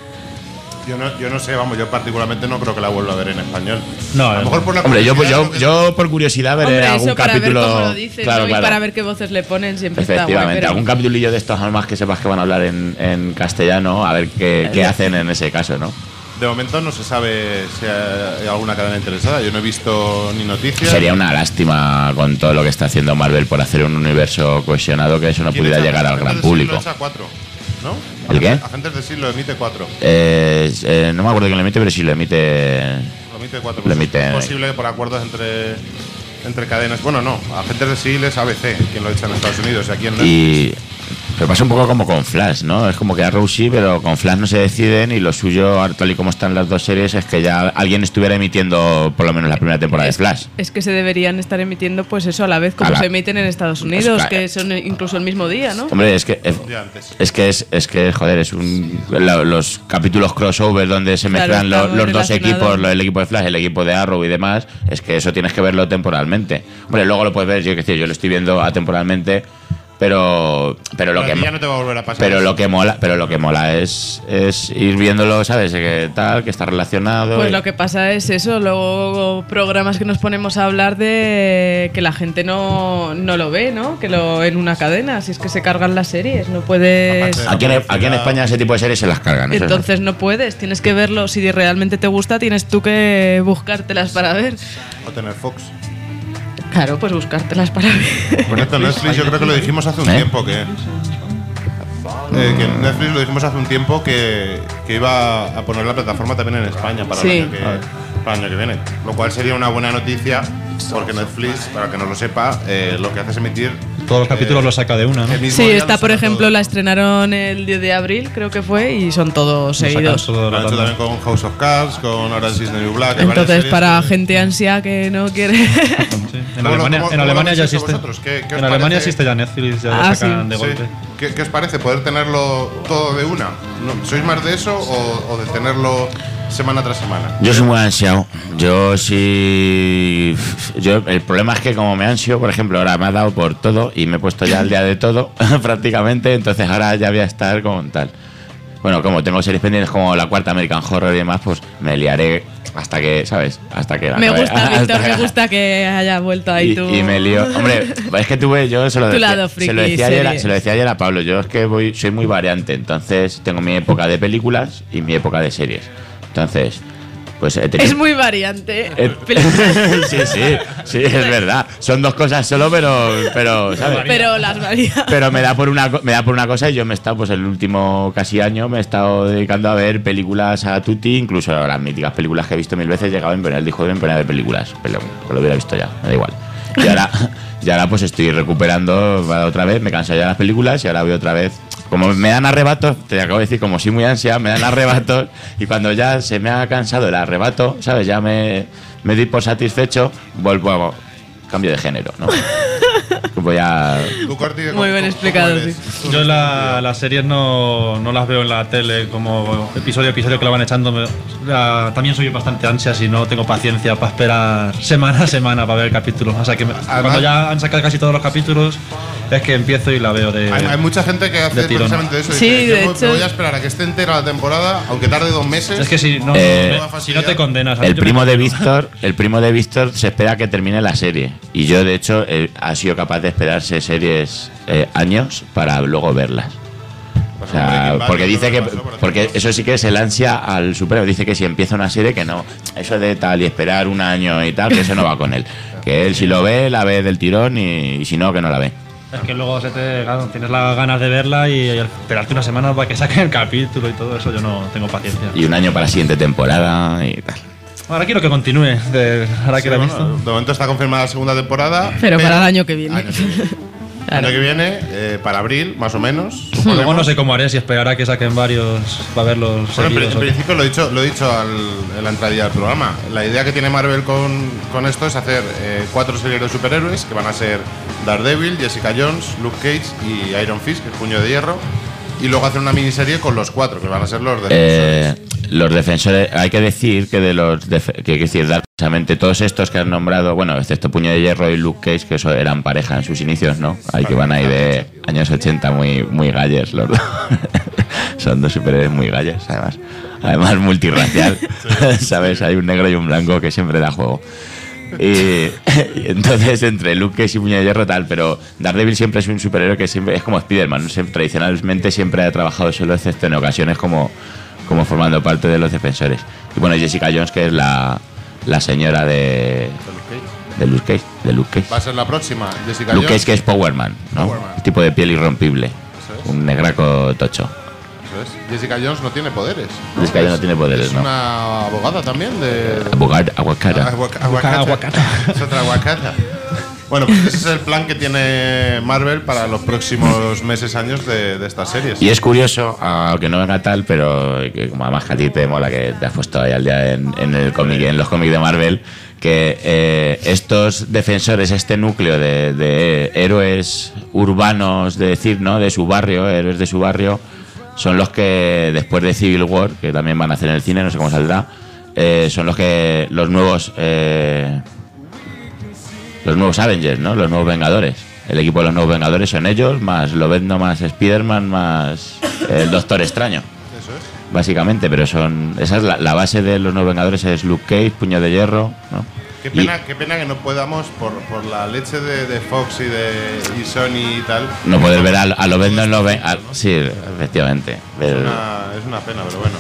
Yo no, yo no sé, vamos, yo particularmente no creo que la vuelva a ver en español. No, a lo no. mejor por la Hombre, yo, curiosidad, yo, porque- yo por curiosidad veré Hombre, algún eso para capítulo. ver cómo lo dices, claro, ¿no? claro. Y para ver qué voces le ponen siempre está guay. Efectivamente, pero- algún capitulillo de estos, además que sepas que van a hablar en, en castellano, a ver qué, qué hacen en ese caso, ¿no? De momento no se sabe si hay alguna cadena interesada. Yo no he visto ni noticias. Sería una lástima con todo lo que está haciendo Marvel por hacer un universo cohesionado que eso no ¿Quién pudiera echa? llegar al Agentes gran de S.H.I.E.L.D. público. lo echa cuatro, ¿no? ¿El qué? Agentes de S H I E L D lo emite cuatro. Eh, eh, no me acuerdo quién lo emite, pero sí lo emite. Lo emite cuatro. Lo Pues emite- es posible que por acuerdos entre, entre cadenas. Bueno, no. Agentes de S H I E L D es A B C, quien lo echa en Estados Unidos. Y aquí en Y Pero pasa un poco como con Flash, ¿no? Es como que Arrow sí, pero con Flash no se deciden y lo suyo, tal y como están las dos series, es que ya alguien estuviera emitiendo por lo menos la primera temporada es, de Flash. Es que se deberían estar emitiendo pues eso a la vez como A la- se emiten en Estados Unidos, Pues, claro. que son incluso el mismo día, ¿no? Hombre, es que es, es que es, es que joder, es un lo- los capítulos crossover donde se Claro, mezclan está lo- muy los dos relacionado. equipos, lo- el equipo de Flash, el equipo de Arrow y demás, es que eso tienes que verlo temporalmente. Hombre, luego lo puedes ver, yo qué sé, yo lo estoy viendo atemporalmente, pero pero lo Pero que a ti ya no te va a volver a pasar pero eso. lo que mola, pero lo que mola es es ir viéndolo, ¿sabes? Que tal, que está relacionado. Pues y- lo que pasa es eso, luego programas que nos ponemos a hablar de que la gente no, no lo ve, ¿no? Que lo en una cadena, si es que se cargan las series, no puedes... Aquí en, aquí en España ese tipo de series se las cargan. eso es. Entonces no puedes, tienes que verlo, si realmente te gusta tienes tú que buscártelas para ver. O tener Fox. Claro, pues buscártelas para ver. Con esto Netflix yo creo que lo dijimos hace un ¿Eh? tiempo que... eh, que en Netflix lo dijimos hace un tiempo que, que iba a poner la plataforma también en España para, Sí. el año que, para el año que viene. Lo cual sería una buena noticia porque Netflix, para que no lo sepa, eh, lo que hace es emitir... Todos los capítulos eh, los saca de una, ¿no? el mismo Sí, día esta los por saca ejemplo todos. la estrenaron el diez de abril, creo que fue, y son todos Lo sacan seguidos. todo Lo han hecho rotando. también con House of Cards, con Orange is the New Black. hay varias Entonces series para que- gente ansia que no quiere... Sí. En ¿Cómo lo- Alemania, cómo- en cómo lo Alemania ya veis eso existe. vosotros? ¿Qué- qué os En Alemania parece? existe ya Netflix, ya Ah, lo sacan sí. de Sí. golpe. ¿Qué, qué os parece poder tenerlo todo de una? ¿No? ¿Sois más de eso o, o de tenerlo semana tras semana? Yo soy muy ansiado. Yo sí. Yo, el problema es que, como me ansio, por ejemplo, ahora me ha dado por todo y me he puesto ya al día de todo, prácticamente. Entonces, ahora ya voy a estar con tal. Bueno, como tengo series pendientes como la cuarta American Horror y demás, pues me liaré hasta que, ¿sabes? Hasta que la Me acabe. gusta, Hasta Víctor, que- me gusta que haya vuelto ahí y, tú. y me lío. Hombre, es que tuve, yo se lo, Tu decía, lado se, lo friki, decía ayer, a- series. se lo decía ayer a Pablo. Yo es que voy, soy muy variante. Entonces, tengo mi época de películas y mi época de series. Entonces, pues he tenido. Es muy variante. Eh, sí, sí, sí, es verdad. Son dos cosas solo, pero, pero, ¿sabes? Pero las varía. Pero me da por una co- me da por una cosa y yo me he estado, pues el último casi año me he estado dedicando a ver películas a tutti, incluso las míticas películas que he visto mil veces. Llegaba en el disco de empeñar de películas, pero que lo hubiera visto ya, me da igual. Y ahora, y ahora pues estoy recuperando otra vez, me canso ya de las películas y ahora voy otra vez. Como me dan arrebatos, te acabo de decir, como soy muy ansia, me dan arrebatos y cuando ya se me ha cansado el arrebato, ¿sabes? Ya me, me doy por satisfecho, vuelvo a cambio de género, ¿no? Voy a... ¿Tú, Corti, Muy cómo- bien cómo explicado, eres? sí. Yo la- las series no, no las veo en la tele como episodio a episodio que la van echando. Me- la- también soy bastante ansias y no tengo paciencia para esperar semana a semana para ver el capítulo. O sea que me- cuando ya han sacado casi todos los capítulos es que empiezo y la veo de. Hay, hay mucha gente que hace de tirón. precisamente eso. Sí, dice, de yo me- hecho- me voy a esperar a que esté entera la temporada, aunque tarde dos meses. Es que si no, Eh, no- si no te condenas. a mí El yo me primo de condeno. Víctor, el primo de Víctor se espera que termine la serie y yo de hecho eh, ha sido capaz de esperarse series eh, años para luego verlas. O sea, Breaking Bad, porque lo dice que que pasó, por porque ejemplo. eso sí que es el ansia al superhéroe. Dice que si empieza una serie que no, eso de tal y esperar un año y tal, que eso no va con él. Que él si lo ve, la ve del tirón y, y si no, que no la ve. Es que luego se te, claro, tienes las ganas de verla y esperarte una semana para que saquen el capítulo y todo eso. Yo no tengo paciencia. Y un año para la siguiente temporada y tal. Ahora quiero que continúe. De, ahora que la he Bueno, visto. de momento está confirmada la segunda temporada. Pero para el año que viene. Año que viene. Claro. Año que viene, eh, para abril, más o menos. Luego no sé cómo haré, si esperará a que saquen varios para verlos Bueno, en, pri- seguidos. en o qué. principio lo he dicho, lo he dicho al, en la entradilla del programa. La idea que tiene Marvel con, con esto es hacer eh, cuatro series de superhéroes que van a ser Daredevil, Jessica Jones, Luke Cage y Iron Fist, que es Puño de Hierro. Y luego hacer una miniserie con los cuatro, que van a ser los Eh, defensores. los defensores, hay que decir que de los def- que hay que decir dar precisamente todos estos que han nombrado, bueno, excepto Puño de Hierro y Luke Cage, que eso eran pareja en sus inicios, ¿no? Hay que van ahí de años ochenta muy muy galles los dos. Son dos superhéroes muy galles, además. Además multirracial, ¿sabes? Hay un negro y un blanco que siempre da juego. Y, y entonces entre Luke Cage y Puño de Hierro tal, pero Daredevil siempre es un superhéroe que siempre es como Spider-Man, siempre- tradicionalmente siempre ha trabajado solo, excepto en ocasiones como, como formando parte de los defensores. Y bueno, Jessica Jones, que es la, la señora de, de Luke Cage, de Luke Cage. Va a ser la próxima, Jessica Luke Jones. Cage, que es Power Man, ¿no? Power Man. El tipo de piel irrompible, Eso es. un negraco tocho. Eso es. Jessica Jones no tiene poderes. Jessica Jones no tiene poderes, es ¿no? una abogada también de. Abogada, aguacara. Aguac- aguacata. Aguacata. Es otra aguacata. Bueno, pues ese es el plan que tiene Marvel para los próximos meses, años de, de estas series. Y es curioso, aunque no venga tal, pero que como además que a ti te mola que te has puesto ahí al día en, en el cómic, en los cómics de Marvel, que eh, estos defensores, este núcleo de, de héroes urbanos, de decir, ¿no? De su barrio, héroes de su barrio, son los que después de Civil War, que también van a hacer en el cine, no sé cómo saldrá, eh, son los que los nuevos eh, los nuevos Avengers, ¿no? Los nuevos Vengadores. El equipo de los nuevos Vengadores son ellos, más Lobezno, más Spider-Man, más el Doctor Extraño. Eso es. Básicamente, pero son esa es la, la base de los nuevos Vengadores, es Luke Cage, Puño de Hierro, ¿no? Qué pena, qué pena que no podamos, por, por la leche de, de Fox y de y Sony y tal, no poder ver a, a Lobezno en los Ven- a- sí, efectivamente. es Pero- una, es una pena, pero bueno.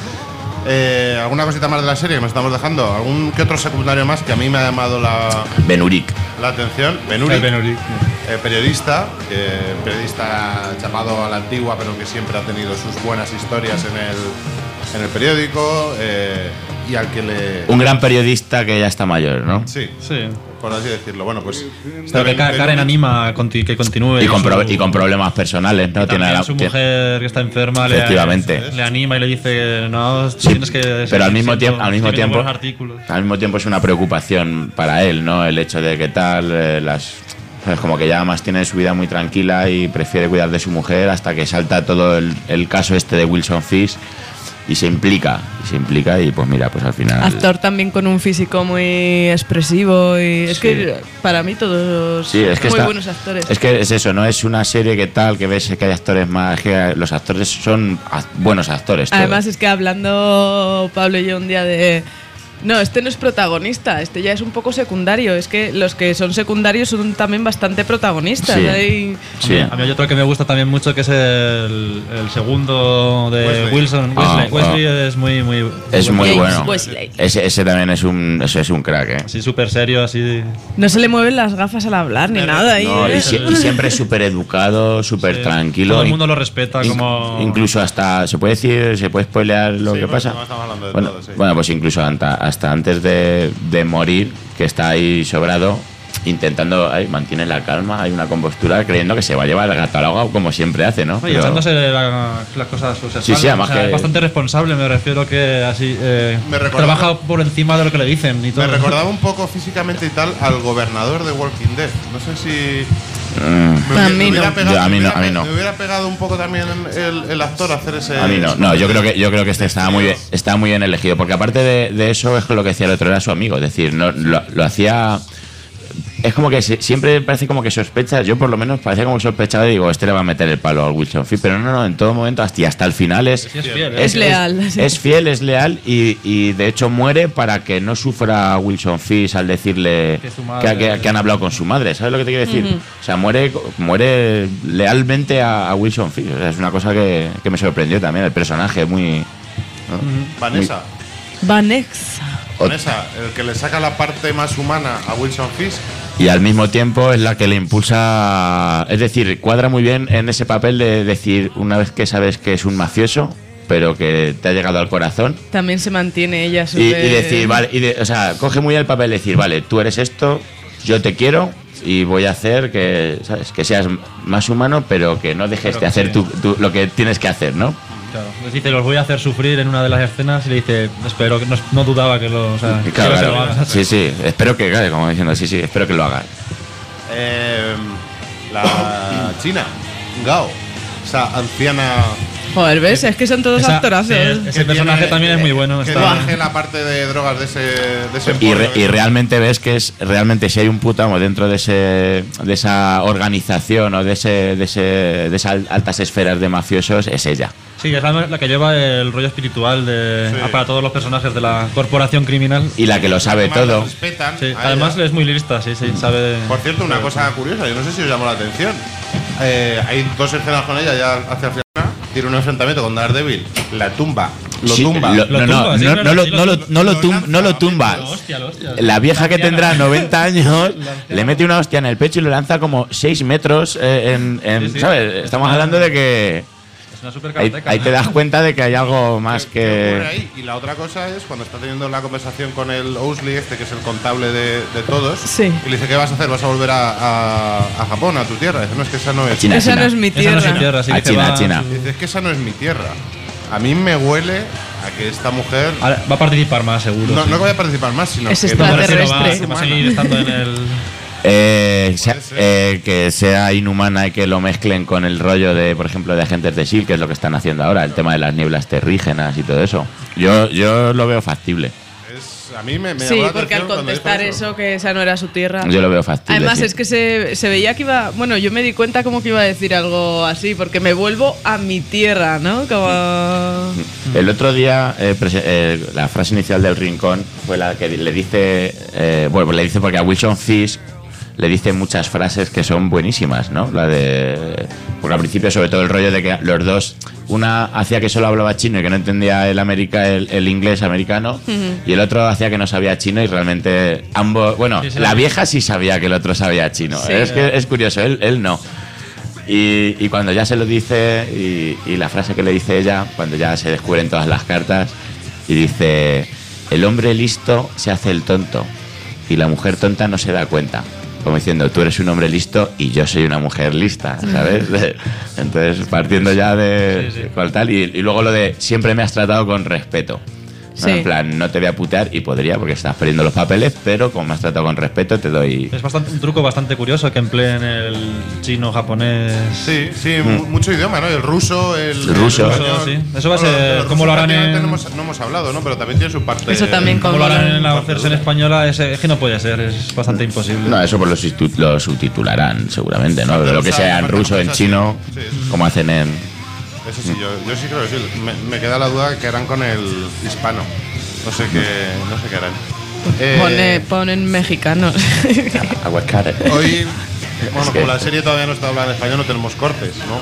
Eh, ¿Alguna cosita más de la serie que nos estamos dejando? ¿Algún que otro secundario más que a mí me ha llamado la, Ben Urich. la atención? Ben Urich, El Ben Urich. eh, periodista, eh, periodista chapado a la antigua, pero que siempre ha tenido sus buenas historias en el, en el periódico, eh, y al que le... Un gran periodista que ya está mayor, ¿no? Sí, Sí. por así decirlo. Bueno, pues... Pero que Ben- Ka- Ben Karen Urich- anima a conti- que continúe. Y con, su- pro- y con problemas personales, ¿no? y también la- su tiene- mujer que está enferma le, Efectivamente. le anima y le dice que no, tú Sí, tienes que pero seguir al mismo siendo- tiempo- al mismo escribiendo tiempo- buenos artículos. Al mismo tiempo es una preocupación para él, ¿no? El hecho de que tal, eh, las... Es como que ya más tiene su vida muy tranquila y prefiere cuidar de su mujer hasta que salta todo el, el caso este de Wilson Fisk y se implica, y se implica y pues mira, pues al final... Actor también con un físico muy expresivo y es Sí. que para mí todos Sí, es que muy está- buenos actores. Es que es eso, no es una serie que tal, que ves que hay actores más, que los actores son act- buenos actores. todos. Además es que hablando Pablo y yo un día de no, este no es protagonista, este ya es un poco secundario. Es que los que son secundarios son también bastante protagonistas. Sí. Hay- Sí. A mí hay otro que me gusta también mucho que es el, el segundo de Wesley. Wilson. Ah, Wesley, Wesley ah. es muy, muy. Es muy James bueno. Wesley. Ese, ese también es un, ese es un crack, ¿eh? Así súper serio, así. No se le mueven las gafas al hablar ni nada. y- No, y, si- y siempre súper educado, súper Sí. tranquilo. Todo el In- mundo lo respeta in- como. Incluso hasta, ¿se puede decir, se puede spoilear lo Sí, que porque pasa? no estamos hablando de bueno, todo, sí. bueno, pues incluso hasta, hasta antes de, de morir, que está ahí sobrado, intentando, ahí, mantiene la calma, hay una compostura, creyendo que se va a llevar el gato al agua como siempre hace, ¿no? Y Pero- echándose la- las cosas a sus espaldas. sí, además O sea, que- es bastante responsable, me refiero que así. eh, Me recordaba- trabaja por encima de lo que le dicen y todo. Me recordaba un poco físicamente y tal al gobernador de Walking Dead. No sé si... Mm, Me, A me mí hubiera no. pegado, Yo, a mí me no, hubiera a mí pe- no. Me hubiera pegado un poco también el, el actor a hacer ese... a mí no, no, yo creo que yo creo que este estaba muy bien, estaba muy bien elegido, porque aparte de, de eso es lo que decía el otro, era su amigo, es decir, no, lo, lo hacía. Es como que se- siempre parece como que sospecha, yo por lo menos parecía como que sospechaba y digo, este le va a meter el palo al Wilson Fisk, pero no, no, en todo momento, hasta, y hasta el final es, Sí, es fiel, ¿eh? Es leal, sí. es fiel, es leal y, y de hecho muere para que no sufra Wilson Fisk al decirle Que su que, madre- que- que han hablado con su madre, ¿sabes lo que te quiero decir? O sea, muere, muere lealmente a, a Wilson Fisk, o sea, es una cosa que, que me sorprendió también, el personaje muy... ¿no? Vanessa. Vanessa. Vanessa, el que le saca la parte más humana a Wilson Fisk. Y al mismo tiempo es la que le impulsa, es decir, cuadra muy bien en ese papel de decir, una vez que sabes que es un mafioso, pero que te ha llegado al corazón, También se mantiene ella y, súper- y decir, vale, y de- o sea, coge muy bien el papel de decir, vale, tú eres esto, yo te quiero y voy a hacer que, ¿sabes? Que seas más humano, pero que no dejes Pero de que hacer sí. tu- tu- lo que tienes que hacer, ¿no? Claro. Les dice, los voy a hacer sufrir en una de las escenas y le dice, espero que no, no dudaba que lo. O sea, Y claro, quiero que claro, lo hagas. sí, sí, espero que, claro, como diciendo, sí, sí, espero que lo hagas. Eh, la China, Gao. Esa anciana... Joder, ¿ves? Es que son todos Esa- actorazos. sí, es- que ese personaje tiene- también es muy bueno. Que está- dirige la parte de drogas de ese, de ese Y, re- emporio, y ¿eh? realmente ves que es realmente si hay un putamo dentro de ese de esa organización o de ese de ese de esas altas esferas de mafiosos es ella. Sí, es la, la que lleva el rollo espiritual de, Sí. ah, para todos los personajes de la corporación criminal. Y la que lo sabe Además, la todo. respetan Sí, a además ella. es muy lista, sí, sí, sabe. Por cierto, una cosa curiosa, yo no sé si os llamó la atención. Eh, hay dos escenas con ella ya hacia el final. Tiene un enfrentamiento con Daredevil, la tumba, lo Sí, tumba. lo- Lo no, no, tumba, sí, no, claro, no lo- sí, no lo lo- tumba. no lo Lo tum- lanza, no lo lo tumba. La hostia, la hostia. La vieja que anciana. tendrá noventa años La anciana. le mete una hostia en el pecho y lo lanza como seis metros eh, en, en- Sí, sí. ¿sabes? Estamos hablando de que Es una super Ahí, karateca. ahí te das cuenta de que hay algo más ¿Qué- qué ocurre que... ahí? Y la otra cosa es cuando está teniendo la conversación con el Owsley, este que es el contable de, de todos, Sí. y le dice, ¿qué vas a hacer? ¿Vas a volver a, a, a Japón, a tu tierra? Dice, no, es que esa no es. China, Esa China. no es mi Esa no tierra. es su tierra, sí, A que se China, va- a China. Dice, es que esa no es mi tierra. A mí me huele a que esta mujer Ahora va a participar más, seguro. no, sí. no que vaya a participar más, sino Es que No, me refiero, extraterrestre. va, va a seguir estando en el. Eh, sea- eh, que sea inhumana y que lo mezclen con el rollo de, por ejemplo, de agentes de S H I E L D, que es lo que están haciendo ahora, el tema de las nieblas terrígenas y todo eso. Yo, yo lo veo factible. es, a mí me, me Sí, llamó la porque al atención cuando dijo contestar eso, que esa no era su tierra. Yo lo veo factible. Además, sí. es que se, se veía que iba. Bueno, yo me di cuenta como que iba a decir algo así, porque me vuelvo a mi tierra, ¿no? Como. El otro día, eh, prese- eh, la frase inicial del Rincón fue la que le dice, eh, bueno, le dice porque a Wilson Fisk le dice muchas frases que son buenísimas, ¿no? La de, porque al principio sobre todo el rollo de que los dos, una hacía que solo hablaba chino y que no entendía el América, el, el inglés americano, y el otro hacía que no sabía chino y realmente ambos, bueno, Sí, sí, la la- vieja sí sabía que el otro sabía chino, Sí. es que es curioso, él, él no. Y, y cuando ya se lo dice, y, y la frase que le dice ella, cuando ya se descubren todas las cartas, y dice, el hombre listo se hace el tonto, y la mujer tonta no se da cuenta. Como diciendo, tú eres un hombre listo y yo soy una mujer lista, ¿sabes? Entonces, partiendo ya de Sí, sí. cual tal, y, y luego lo de, siempre me has tratado con respeto. ¿No? Sí. En plan, no te voy a putear, y podría porque estás perdiendo los papeles, pero como me has tratado con respeto, te doy... Es bastante, un truco bastante curioso que empleen el chino, japonés. Sí, sí, mu- mucho idioma, ¿no? El ruso, el, El ruso. español. Sí. Eso va a Bueno, ser- de los ¿cómo lo rusos harán en- prácticamente No hemos, no hemos hablado, ¿no? Pero también tiene su parte. Eso también Como con- lo harán en la Parte versión dura. española, es, es que no puede ser, es bastante imposible. No, eso pues lo, subtitu- lo subtitularán seguramente, ¿no? Exacto, Lo que o sea, sea en la parte ruso, en francesa, chino, sí. Sí. como hacen en... Eso sí, yo, yo sí creo que sí. Me, me queda la duda que harán con el hispano. No sé qué, no sé qué harán. Eh, Pone, ponen mexicanos. Aguacate. Hoy, bueno, Es que- como la serie todavía no está hablada en español, no tenemos cortes, ¿no?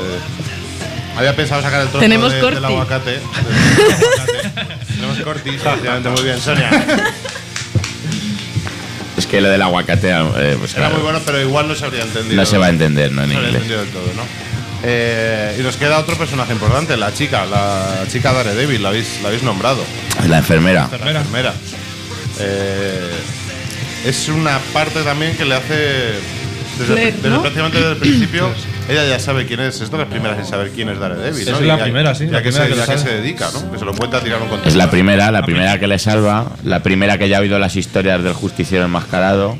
Eh, había pensado sacar el trozo Tenemos de- corti. del aguacate. del aguacate. Tenemos cortis, efectivamente, muy bien, Sonia. Es que lo del aguacate, eh, pues Era claro, muy bueno, pero igual no se habría entendido. no se va a entender, ¿no? En No se habría inglés. entendido del todo, ¿no? Eh, y nos queda otro personaje importante, la chica, la chica Daredevil, la habéis, la habéis nombrado. La enfermera. La enfermera. Eh, es una parte también que le hace. Desde, Flair, desde ¿no? prácticamente desde el principio, ella ya sabe quién es. Es de las primeras en saber quién es Daredevil. ¿no? Es Y la a- primera, sí, y a la qué primera se, que y lo a qué sabe. se dedica, ¿no? Que se lo cuenta a tirar un Es contexto. la primera, la primera que le salva, la primera que ya ha oído las historias del justiciero enmascarado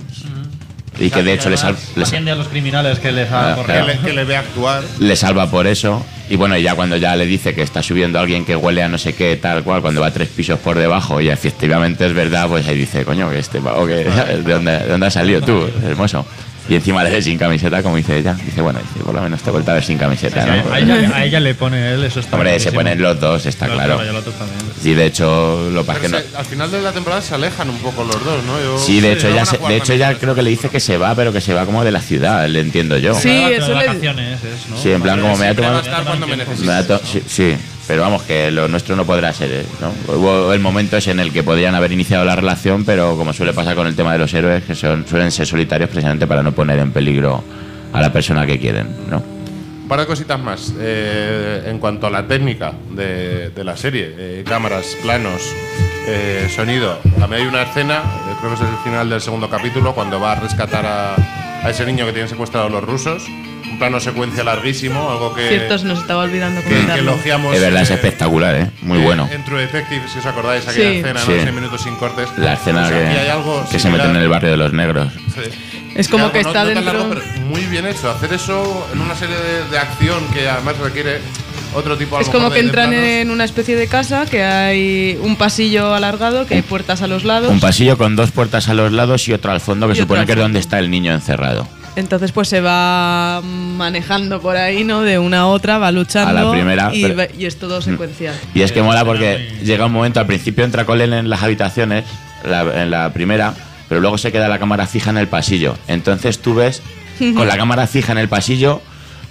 y que de hecho le, sal- le, Atiende a los criminales que les Ah, ha Que correado. le, que le ve actuar. le salva por eso. Y bueno, y ya cuando ya le dice que está subiendo a alguien que huele a no sé qué, tal cual, cuando va tres pisos por debajo y efectivamente es verdad, pues ahí dice, coño, que este pavo, que, ¿de dónde, de dónde has salido tú? Hermoso. Y encima le ve sin camiseta, como dice ella. Dice, bueno, dice, por lo menos te he vuelto a ver sin camiseta, ¿no? A ella, a ella le pone él, eso está Hombre, se clarísimo. ponen los dos, está No, claro. pero el otro también. Y de hecho, lo que pasa es Pero que no. se- al final de la temporada se alejan un poco los dos, ¿no? Yo- Sí, de hecho, no ella, van a se- jugar de hecho también ella con creo que le dice que se va, pero que se va como de la ciudad, le entiendo yo. Sí, Pero de eso le- vacaciones es, ¿no? Sí, en plan, como me ha Siempre va a tomado. estar cuando me necesite. Me ha to- sí, sí, pero vamos, que lo nuestro no podrá ser, ¿eh? ¿no? Hubo el momento en el que podrían haber iniciado la relación, pero como suele pasar con el tema de los héroes, que son, suelen ser solitarios precisamente para no poner en peligro a la persona que quieren, ¿no? Un par de cositas más. Eh, en cuanto a la técnica de, de la serie, eh, cámaras, planos, eh, sonido. A mí hay una escena, eh, creo que es el final del segundo capítulo, cuando va a rescatar a, a ese niño que tienen secuestrado los rusos. Un plano secuencia larguísimo, algo que, Cierto, se nos estaba olvidando que, que comentarlo. elogiamos. De verdad es eh, espectacular, ¿eh? Muy eh, bueno. En True Detective, si os acordáis, aquella Sí. escena, ¿no? Sí. Seis minutos sin cortes. La escena Pues aquí que, hay algo que se similar. meten en el barrio de los negros. Sí. Es como Algo que no- está no tan dentro. largo, pero muy bien hecho. Hacer eso en una serie de, de acción que además requiere otro tipo a lo Es como mejor que de- de entran planos. en una especie de casa, que hay un pasillo alargado, que hay puertas a los lados. Un pasillo con dos puertas a los lados y otro al fondo, que Y otro supone al que es fondo. donde está el niño encerrado. Entonces pues se va manejando por ahí, ¿no? De una a otra, va luchando. A la primera, y, pero- va- y es todo secuencial. Y es que mola porque llega un momento, al principio entra Colin en las habitaciones, la- en la primera, pero luego se queda la cámara fija en el pasillo. Entonces tú ves con la cámara fija en el pasillo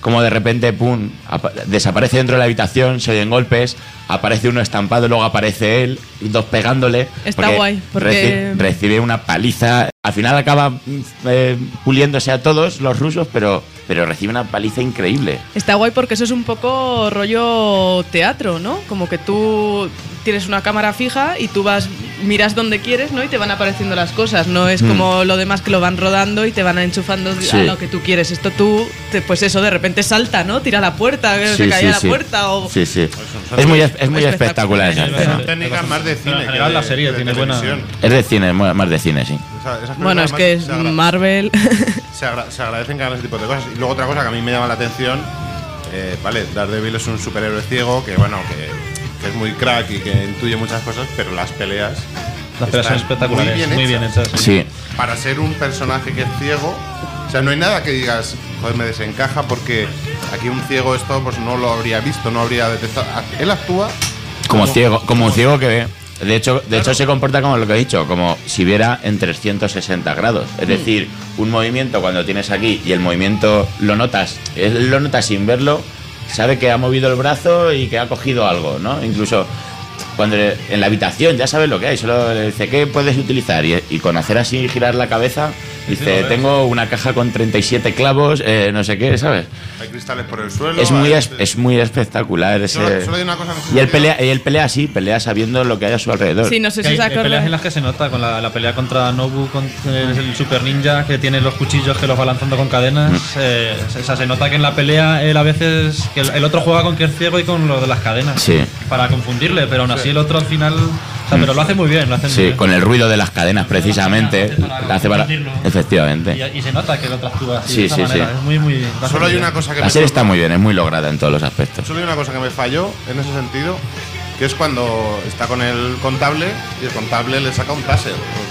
como de repente, pum, desaparece dentro de la habitación, se oyen golpes, aparece uno estampado, luego aparece él, y dos pegándole. Está guay, porque... Reci recibe una paliza. Al final acaba eh, puliéndose a todos los rusos, pero, pero recibe una paliza increíble. Está guay porque eso es un poco rollo teatro, ¿no? Como que tú tienes una cámara fija y tú vas, miras donde quieres, ¿no? Y te van apareciendo las cosas. No es mm. como lo demás que lo van rodando y te van enchufando sí. a lo que tú quieres. Esto tú, te, pues eso, de repente salta, ¿no? Tira la puerta, sí, se cae sí, la sí. puerta o... Sí, sí. Es muy, es muy espectacular esa escena. Técnicas más de cine. En general la serie tiene buena... Es de cine, más de cine, sí. Esa, esas bueno, es que es Marvel. Se, agra se agradecen que hagan ese tipo de cosas. Y luego otra cosa que a mí me llama la atención, eh, vale, Daredevil es un superhéroe ciego que, bueno, que, que es muy crack y que intuye muchas cosas, pero las peleas... Las peleas son espectaculares, muy bien, muy bien hechas. Sí. sí. Para ser un personaje que es ciego, o sea, no hay nada que digas, joder, me desencaja porque aquí un ciego esto pues no lo habría visto, no habría detectado. Él actúa... Como, como ciego, como un ciego que ve... De hecho, de claro. hecho se comporta como lo que he dicho, como si viera en trescientos sesenta grados. Es decir, un movimiento cuando tienes aquí y el movimiento lo notas, él lo notas sin verlo, sabe que ha movido el brazo y que ha cogido algo, ¿no? Incluso cuando en la habitación ya sabes lo que hay, solo le dice, ¿qué puedes utilizar? Y, y con hacer así, girar la cabeza, dice, tengo una caja con treinta y siete clavos, eh, no sé qué, ¿sabes? Hay cristales por el suelo. Es muy, hay... es, es muy espectacular ese... Solo, solo hay una cosa y él pelea, y él pelea así, pelea sabiendo lo que hay a su alrededor. Sí, no sé si hay, se hay acuerda. peleas en las que se nota, con la, la pelea contra Nobu, con el, el super ninja que tiene los cuchillos que los va lanzando con cadenas. Mm. Eh, o sea, se nota que en la pelea él a veces, que el, el otro juega con que es ciego y con lo de las cadenas. Sí. Para confundirle, pero aún así sí. el otro al final... O sea, pero lo hace muy bien, lo hace sí, muy bien. Con el ruido de las cadenas precisamente, la hace para... Efectivamente. Y, y se nota que el otro actúa así, sí, de esta sí, manera. Sí. Es muy, muy... Solo hay una cosa que la me serie está muy bien, es muy lograda en todos los aspectos. Solo hay una cosa que me falló en ese sentido, que es cuando está con el contable y el contable le saca un taser,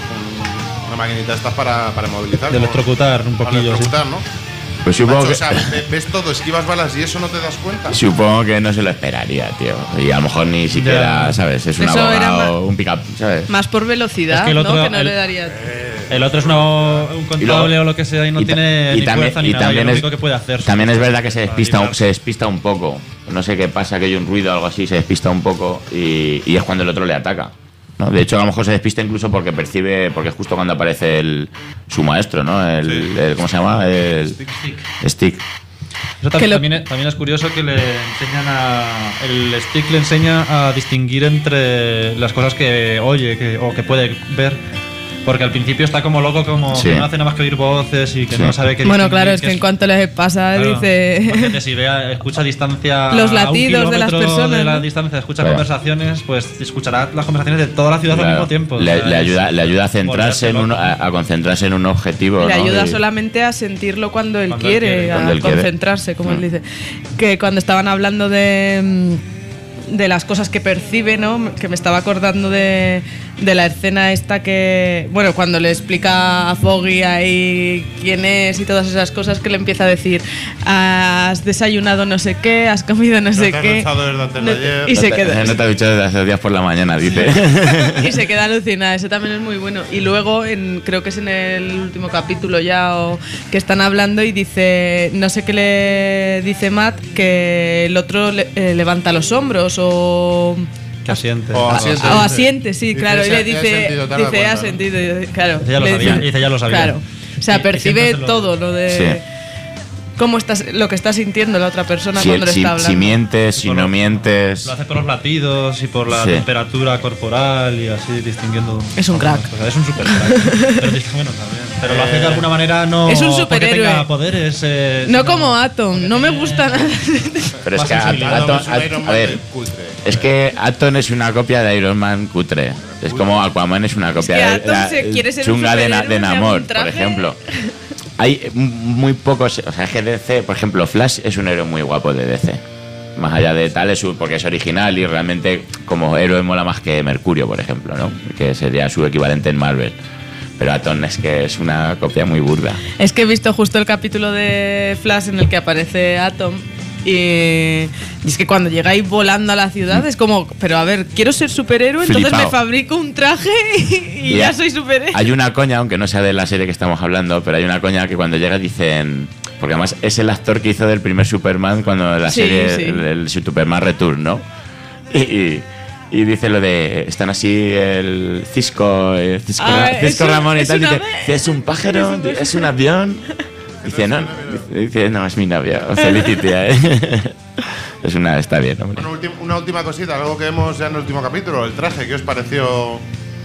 un, una maquinita estas para, para movilizar. De electrocutar un poquillo. Para electrocutar, sí. ¿no? Pues supongo Macho, que... o sea, ves todo, esquivas balas y eso no te das cuenta. Supongo que no se lo esperaría, tío. Y a lo mejor ni siquiera, ¿sabes? Es un eso abogado, un pick-up, ¿sabes? Más por velocidad, es que el otro, ¿no? Que no el, le daría... El otro es una, un contable luego, o lo que sea y no y tiene y ni también, fuerza ni y nada. también y lo es, único que puede hacer. También es verdad que se despista, un, se despista un poco. No sé qué pasa, que hay un ruido o algo así, se despista un poco y, y es cuando el otro le ataca. ¿No? De hecho, a lo mejor se despista incluso porque percibe, porque es justo cuando aparece el, su maestro, ¿no? El, sí. el, ¿cómo se llama? El Stick. Stick. Eso también, lo... también, es, también es curioso que le enseñan a. El Stick le enseña a distinguir entre las cosas que oye que, o que puede ver. Porque al principio está como loco, como sí. que no hace nada más que oír voces y que sí. no sabe qué. Bueno, claro, es que, que es... en cuanto les pasa, claro, dice. Si vea, escucha a distancia. Los latidos de las personas. De la ¿no? distancia, escucha claro. conversaciones, pues escuchará las conversaciones de toda la ciudad claro. al mismo tiempo. Le, o sea, le, ayuda, es, le ayuda a centrarse en un, a, a concentrarse en un objetivo. Le ¿no? ayuda y... solamente a sentirlo cuando él cuando quiere, él quiere. A cuando él quiere. concentrarse, como mm. él dice. Que cuando estaban hablando de. de las cosas que percibe, ¿no? Que me estaba acordando de, de la escena esta que, bueno, cuando le explica a Foggy ahí quién es y todas esas cosas, que le empieza a decir, has desayunado no sé qué, has comido no, no sé qué. No, y no se te, queda. No te ha dicho desde hace días por la mañana, dice. Y se queda alucinada, ese también es muy bueno. Y luego, en, creo que es en el último capítulo ya, o que están hablando y dice, no sé qué le dice Matt, que el otro le, eh, levanta los hombros o... Que asiente. O asiente, o asiente sí, dice, claro. Y le dice, sentido, dice, ha sentido, claro. Dice, ya lo sabía. Dice, ya lo sabía. Claro. O sea, y, percibe y todo lo de... Sí. Cómo estás, lo que está sintiendo la otra persona si, cuando si, le está hablando. Si mientes, si no mientes. Lo hace por los latidos y por la sí. temperatura corporal y así distinguiendo. Es un crack. O sea, es un super crack. Pero, bueno, también. Pero lo hace de alguna manera no. Es un superhéroe. Tenga poderes. Eh, no como Atom. No me gusta nada. Pero es que Atom, a ver, es que Atom es una copia de Iron Man cutre. Es como Aquaman es una copia es que Atom de quiere ser chunga un de, de Namor, un por ejemplo. Hay muy pocos, o sea, es que D C, por ejemplo, Flash es un héroe muy guapo de D C. Más allá de tal, es su, porque es original y realmente como héroe mola más que Mercurio, por ejemplo, ¿no? Que sería su equivalente en Marvel. Pero Atom es que es una copia muy burda. Es que he visto justo el capítulo de Flash en el que aparece Atom. Y, y es que cuando llega ahí volando a la ciudad es como, pero a ver, quiero ser superhéroe, entonces Flipao. me fabrico un traje y, y ya, ya soy superhéroe. Hay una coña, aunque no sea de la serie que estamos hablando, pero hay una coña que cuando llega dicen, porque además es el actor que hizo del primer Superman cuando la Sí, serie, sí. el, el Superman Return, ¿no? Y, y, y dice lo de, están así el Cisco, el Cisco, Ah, Cisco es un- Ramón y es tal, una dice, ave. ¿es un pájaro? ¿Es un avión? Dice, no, dice, no, es mi novia. Felicity, ¿eh? Es una, está bien, hombre. Bueno, ultim- una última cosita, algo que vemos ya en el último capítulo, el traje. ¿Qué os pareció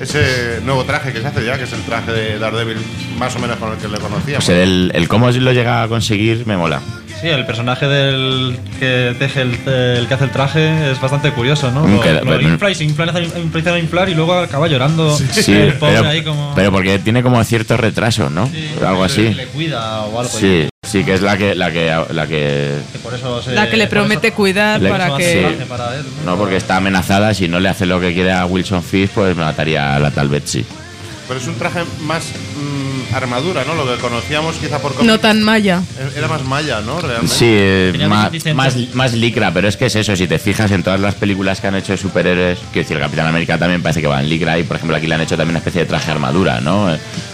ese nuevo traje que se hace ya, que es el traje de Daredevil, más o menos con el que le conocíamos? O sea, el, el cómo lo llega a conseguir me mola. Sí, el personaje del que teje el, el que hace el traje es bastante curioso, ¿no? Mm, Lo, que- lo pero- infla y se infla, empieza a inflar y luego acaba llorando. Sí, el pobre pero, ahí como... pero porque tiene como ciertos retrasos, ¿no? Sí, Algo se- así. Le cuida o algo. Sí, sí, que es la que la que la que Que por eso se- La que le por eso- promete cuidar Le- para por eso que... hace el traje para él, ¿no? no, porque está amenazada. Si no le hace lo que quiere a Wilson Fisk, pues me mataría a la tal Betsy. Pero es un traje más mm, armadura, ¿no? Lo que conocíamos quizá por cómic. No tan maya. Era más malla, ¿no? Realmente. Sí, eh, Tenía más, dicen- más, más licra, pero es que es eso. Si te fijas en todas las películas que han hecho de superhéroes, quiero decir, el Capitán América también parece que va en licra y, por ejemplo, aquí le han hecho también una especie de traje armadura, ¿no?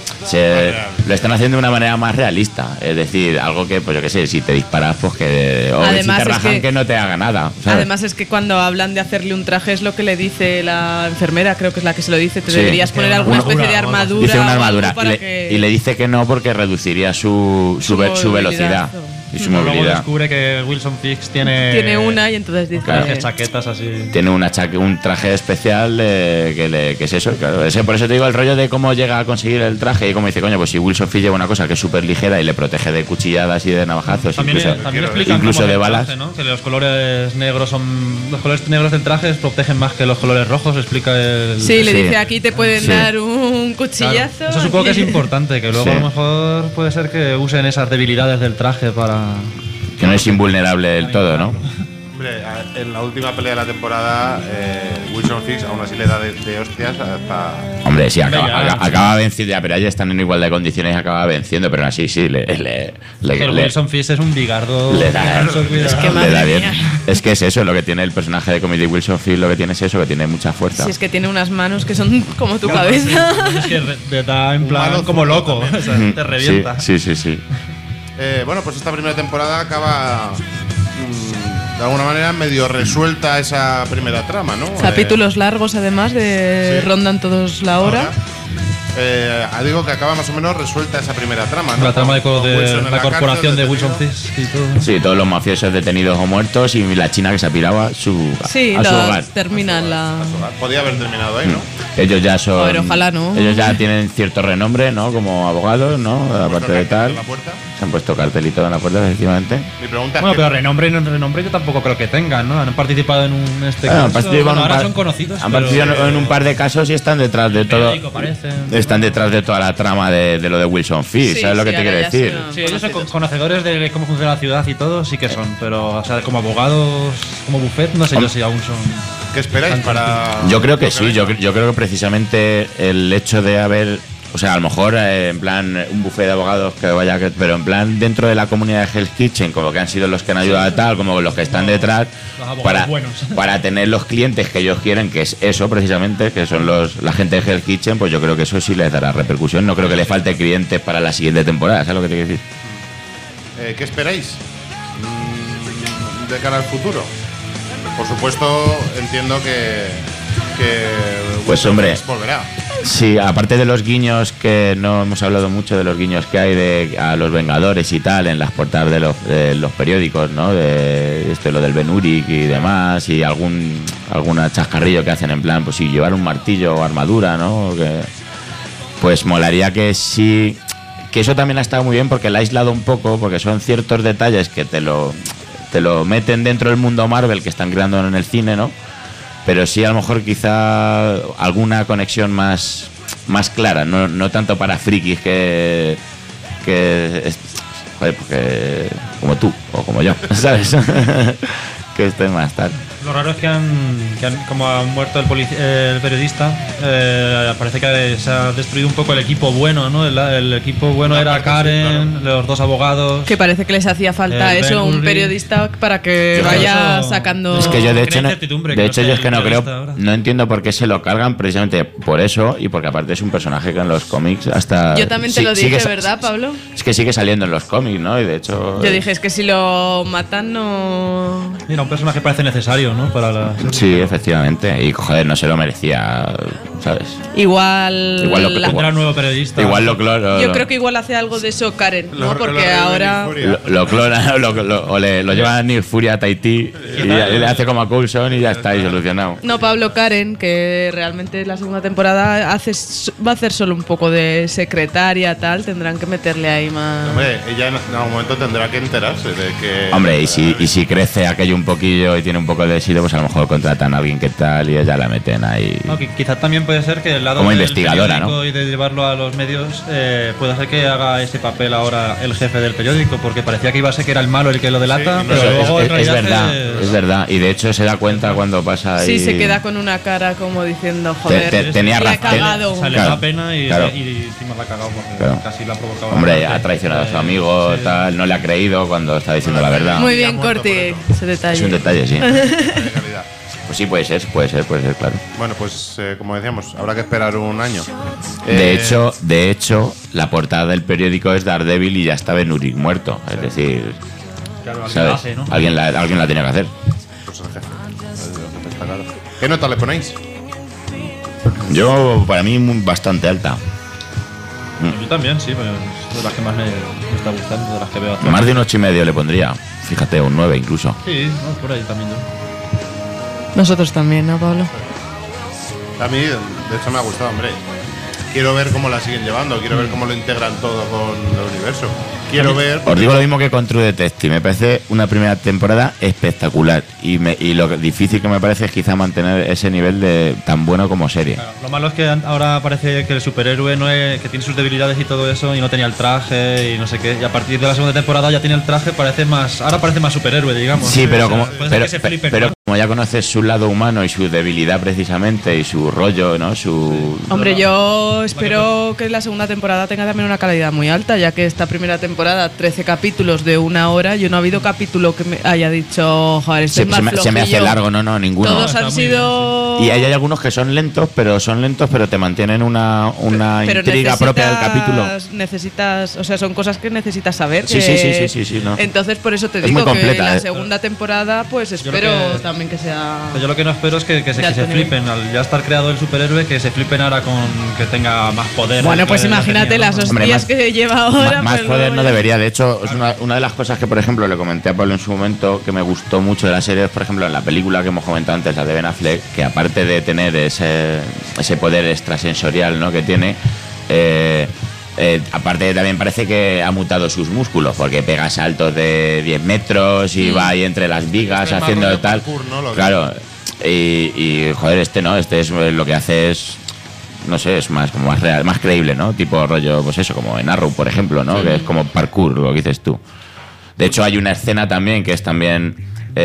Se, lo están haciendo de una manera más realista. Es decir, algo que, pues yo qué sé, si te disparas, pues que. O Además, si te es rajan, que- que, no te haga nada. ¿sabes? Además es que cuando hablan de hacerle un traje es lo que le dice la enfermera, creo que es la que se lo dice, te Sí. deberías poner Una alguna armadura, especie de o algo así. armadura. Dice una o algo armadura y para le, que- y le dice que no porque reduciría su, su, Su ve- su velocidad movilidad. y su Pero luego movilidad. descubre que Wilson Fisk tiene. Tiene una y entonces dice... Claro. Traje, chaquetas así. Tiene una chaque- un traje especial eh, que, le- que es eso. Claro. Ese, por eso te digo el rollo de cómo llega a conseguir el traje y cómo dice, coño, pues si Wilson Fisk lleva una cosa que es súper ligera y le protege de cuchilladas y de navajazos, También, incluso, también explican incluso cómo de es el balas. traje, ¿no? Que los colores negros son. Los colores negros del traje protegen más que los colores rojos, explica el. Sí, le Sí. dice aquí te pueden Sí. dar un Claro, cuchillazo. eso supongo que es importante, que luego Sí. a lo mejor puede ser que usen esas debilidades del traje para. Que no es invulnerable del todo, ¿no? Hombre, a- en la última pelea de la temporada, eh, Wilson Fisk aún así le da de, de hostias hasta. Hombre, sí, acaba, Venga, acaba, sí. acaba venciendo, ya, pero ahí están en igualdad de condiciones y acaba venciendo, pero así sí, le, le, le, Pero le- Wilson Fisk es un bigardo. le da, Wilson Fisk- Es que le madre da bien. mía. Es que es eso, lo que tiene el personaje de Comedy Wilson Fisk, lo que tiene es eso, que tiene mucha fuerza. Si es que tiene unas manos que son como tu cabeza. Es que re- te da en Un plan malo como zurdo loco, también. o sea, Mm, te revienta. Sí, sí, sí, sí. Eh, bueno, pues esta primera temporada acaba. mm, de alguna manera medio resuelta esa primera trama, ¿no? Capítulos largos además de Sí. rondan todos la hora. Ahora, Eh, ah, digo que acaba más o menos resuelta esa primera trama, ¿no? La trama de, co- Con de Wilson en la corporación cárcel, de Wilson detenido. Fisk y todo. Sí, todos los mafiosos detenidos o muertos y la china que se ha pirado a su, Sí, a su lo hogar. terminan la... Podía haber terminado ahí, ¿no? Ellos ya son. Joder, ojalá no. Ellos ya tienen cierto renombre, ¿no? Como abogados, ¿no? Aparte de tal. En la puerta. Se han puesto cartelito en la puerta, efectivamente. Mi pregunta Bueno, es pero que, renombre y no renombre yo tampoco creo que tengan, ¿no? Han participado en un este Bueno, han caso, participado en bueno, un ahora par- son conocidos. Han pero- participado en un par de casos y están detrás de todo. Periódico, parece. Están detrás de toda la trama de, de lo de Wilson Fisk, Sí, ¿sabes lo sí, que te ahora quiero ya decir? son- Sí, ellos son con- conocedores de cómo funciona la ciudad y todo, sí que son, pero o sea, como abogados, como buffet, no sé yo si aún son. ¿qué esperáis para.? Yo creo que lo sí, venga? yo, cre- yo creo que precisamente el hecho de haber, o sea, a lo mejor eh, en plan un buffet de abogados que vaya, que- pero en plan dentro de la comunidad de Hell's Kitchen, como que han sido los que han ayudado a tal, como los que están detrás, Los abogados para, buenos. para tener los clientes que ellos quieren, que es eso precisamente, que son los la gente de Hell's Kitchen, pues yo creo que eso sí les dará repercusión. No creo que le falte clientes para la siguiente temporada, ¿sabes lo que te quiero decir? Eh, ¿Qué esperáis mm, de cara al futuro? Por supuesto, entiendo que. que Pues, Wilson hombre. Fisk volverá. Sí, aparte de los guiños que no hemos hablado mucho de los guiños que hay de a los Vengadores y tal en las portadas de los, de los periódicos, ¿no? De este lo del Ben Urich y demás y algún alguna chascarrillo que hacen en plan, pues si llevar un martillo o armadura, ¿no? Que, pues molaría que sí, que eso también ha estado muy bien porque la ha aislado un poco, porque son ciertos detalles que te lo te lo meten dentro del mundo Marvel que están creando en el cine, ¿no? Pero sí a lo mejor quizá alguna conexión más, más clara, no, no tanto para frikis que, que es- joder, porque, como tú o como yo, ¿sabes? Que estén más tal. Lo raro es que han, que han como ha muerto el, polici- el periodista, eh, parece que se ha destruido un poco el equipo bueno, ¿no? El, el equipo bueno era Karen, los dos abogados. Que parece que les hacía falta Eh, eso, Ben un Hurley. periodista para que Yo vaya eso- sacando. Es que yo de hecho, Crea no, incertidumbre que de no hecho sea yo es que no creo, periodista ahora. no entiendo por qué se lo cargan precisamente por eso y porque aparte es un personaje que en los cómics hasta... Yo también te sí- lo sigue dije, sa- ¿verdad, Pablo? Es que sigue saliendo en los cómics, ¿no? Y de hecho... Yo dije, es que si lo matan no... Mira, un personaje parece necesario, ¿no? Para la... Sí, efectivamente. Y joder, no se lo merecía, ¿sabes? Igual... Igual lo- la- Tendrá un nuevo periodista. Igual lo clona. Yo creo que igual hace algo de eso Karen, ¿no? Lo- Porque lo- ahora... Lo, lo clona lo, lo- o le, lo lleva a Nick Fury a Tahití y, ya- y le hace como a Coulson y ya está ahí solucionado. No, Pablo Karen, que realmente la segunda temporada hace, va a hacer solo un poco de secretaria, tal, tendrán que meterle ahí más... Hombre, ella en algún momento tendrá que enterarse de que. Hombre, y si, y si crece aquello un poquillo y tiene un poco de éxito, pues a lo mejor contratan a alguien que tal y ella la meten ahí. No, qui- quizás también puede ser que el lado Como del investigadora, periódico ¿no? y de llevarlo a los medios eh, puede ser que haga ese papel ahora el jefe del periódico, porque parecía que iba a ser que era el malo el que lo delata, Sí, pero Eso, luego es, en es- es realidad verdad, es- es verdad. Y de hecho se da cuenta cuando pasa ahí. Sí, se queda con una cara como diciendo, Te- joder, te- tenía la he razón. cagado. sale Claro, la pena y, claro. y encima la ha cagado porque Claro. casi la ha provocado. Hombre, bastante. ha traicionado a su Eh, amigo, sí. tal, no le ha creído cuando está diciendo la verdad. Muy Ya bien, muerto Corti, por eso. ese detalle. Es un detalle, sí. de calidad. Pues sí, puede ser, puede ser, puede ser, claro. Bueno, pues eh, como decíamos, habrá que esperar un año. De Eh, hecho, de hecho, la portada del periódico es Daredevil y ya está Ben Urich muerto. Es decir, Claro, alguien ¿sabes? la hace, ¿no? Alguien la, alguien la tenía que hacer. pues el jefe. El jefe está claro. ¿Qué nota le ponéis? Yo, para mí, muy- bastante alta. Yo también, sí, pero es de las que más me, me está gustando, de las que veo hasta Más de un ocho y medio le pondría. Fíjate, un nueve incluso. Sí, no, por ahí también yo. Nosotros también, ¿no, Pablo? A mí, de hecho, me ha gustado, hombre. Quiero ver cómo la siguen llevando, quiero ver cómo lo integran todo con el universo. Quiero ver. Os digo lo mismo que con True Detective. Me parece una primera temporada espectacular. Y, me, y lo difícil que me parece es quizá mantener ese nivel de tan bueno como serie. Claro, lo malo es que an- ahora parece que el superhéroe no es, que tiene sus debilidades y todo eso y no tenía el traje y no sé qué. Y a partir de la segunda temporada ya tiene el traje, parece más, ahora parece más superhéroe, digamos. Sí, pero O sea, como, puede ser pero, que se pe- flipen, pero ¿no? como ya conoces su lado humano y su debilidad precisamente y su rollo, ¿no? Su Hombre, yo espero que la segunda temporada tenga también una calidad muy alta, ya que esta primera temporada, trece capítulos de una hora, yo no ha habido capítulo que me haya dicho, joder, este se, es más se me, se me hace flojillo. largo, no, no, ninguno. Todos Está han muy sido... Y hay, hay algunos que son lentos, pero son lentos, pero te mantienen una, una Pero intriga propia del capítulo. necesitas- Necesitas, o sea, son cosas que necesitas saber. Sí, que- sí, sí, sí, sí, sí, no. Entonces, por eso te Es digo muy completa, que la eh. segunda temporada, pues Yo espero lo que- también que sea... Pero yo lo que no espero es que, que se, De que se alto nivel. flipen, al ya estar creado el superhéroe, que se flipen ahora con que tenga más poder. Bueno, del pues que ya imagínate tenía, las ¿no? Hombre, hostias más- que lleva Ma- ahora. más pues poder luego no ya- debería. De hecho, es una, una de las cosas que, por ejemplo, le comenté a Pablo en su momento que me gustó mucho de la serie, es, por ejemplo, en la película que hemos comentado antes, la de Ben Affleck, que aparte de tener ese, ese poder extrasensorial, ¿no?, que tiene, eh, eh, aparte también parece que ha mutado sus músculos, porque pega saltos de diez metros y va ahí entre las vigas Es más haciendo rollo tal. parkour, ¿no? Lo que- Claro. Y, y, joder, este no, este es lo que hace es, no sé, es más como más real, más creíble, ¿no? Tipo rollo, pues eso, como en Arrow, por ejemplo, ¿no? Que es como parkour, lo que dices tú. De hecho, hay una escena también que es también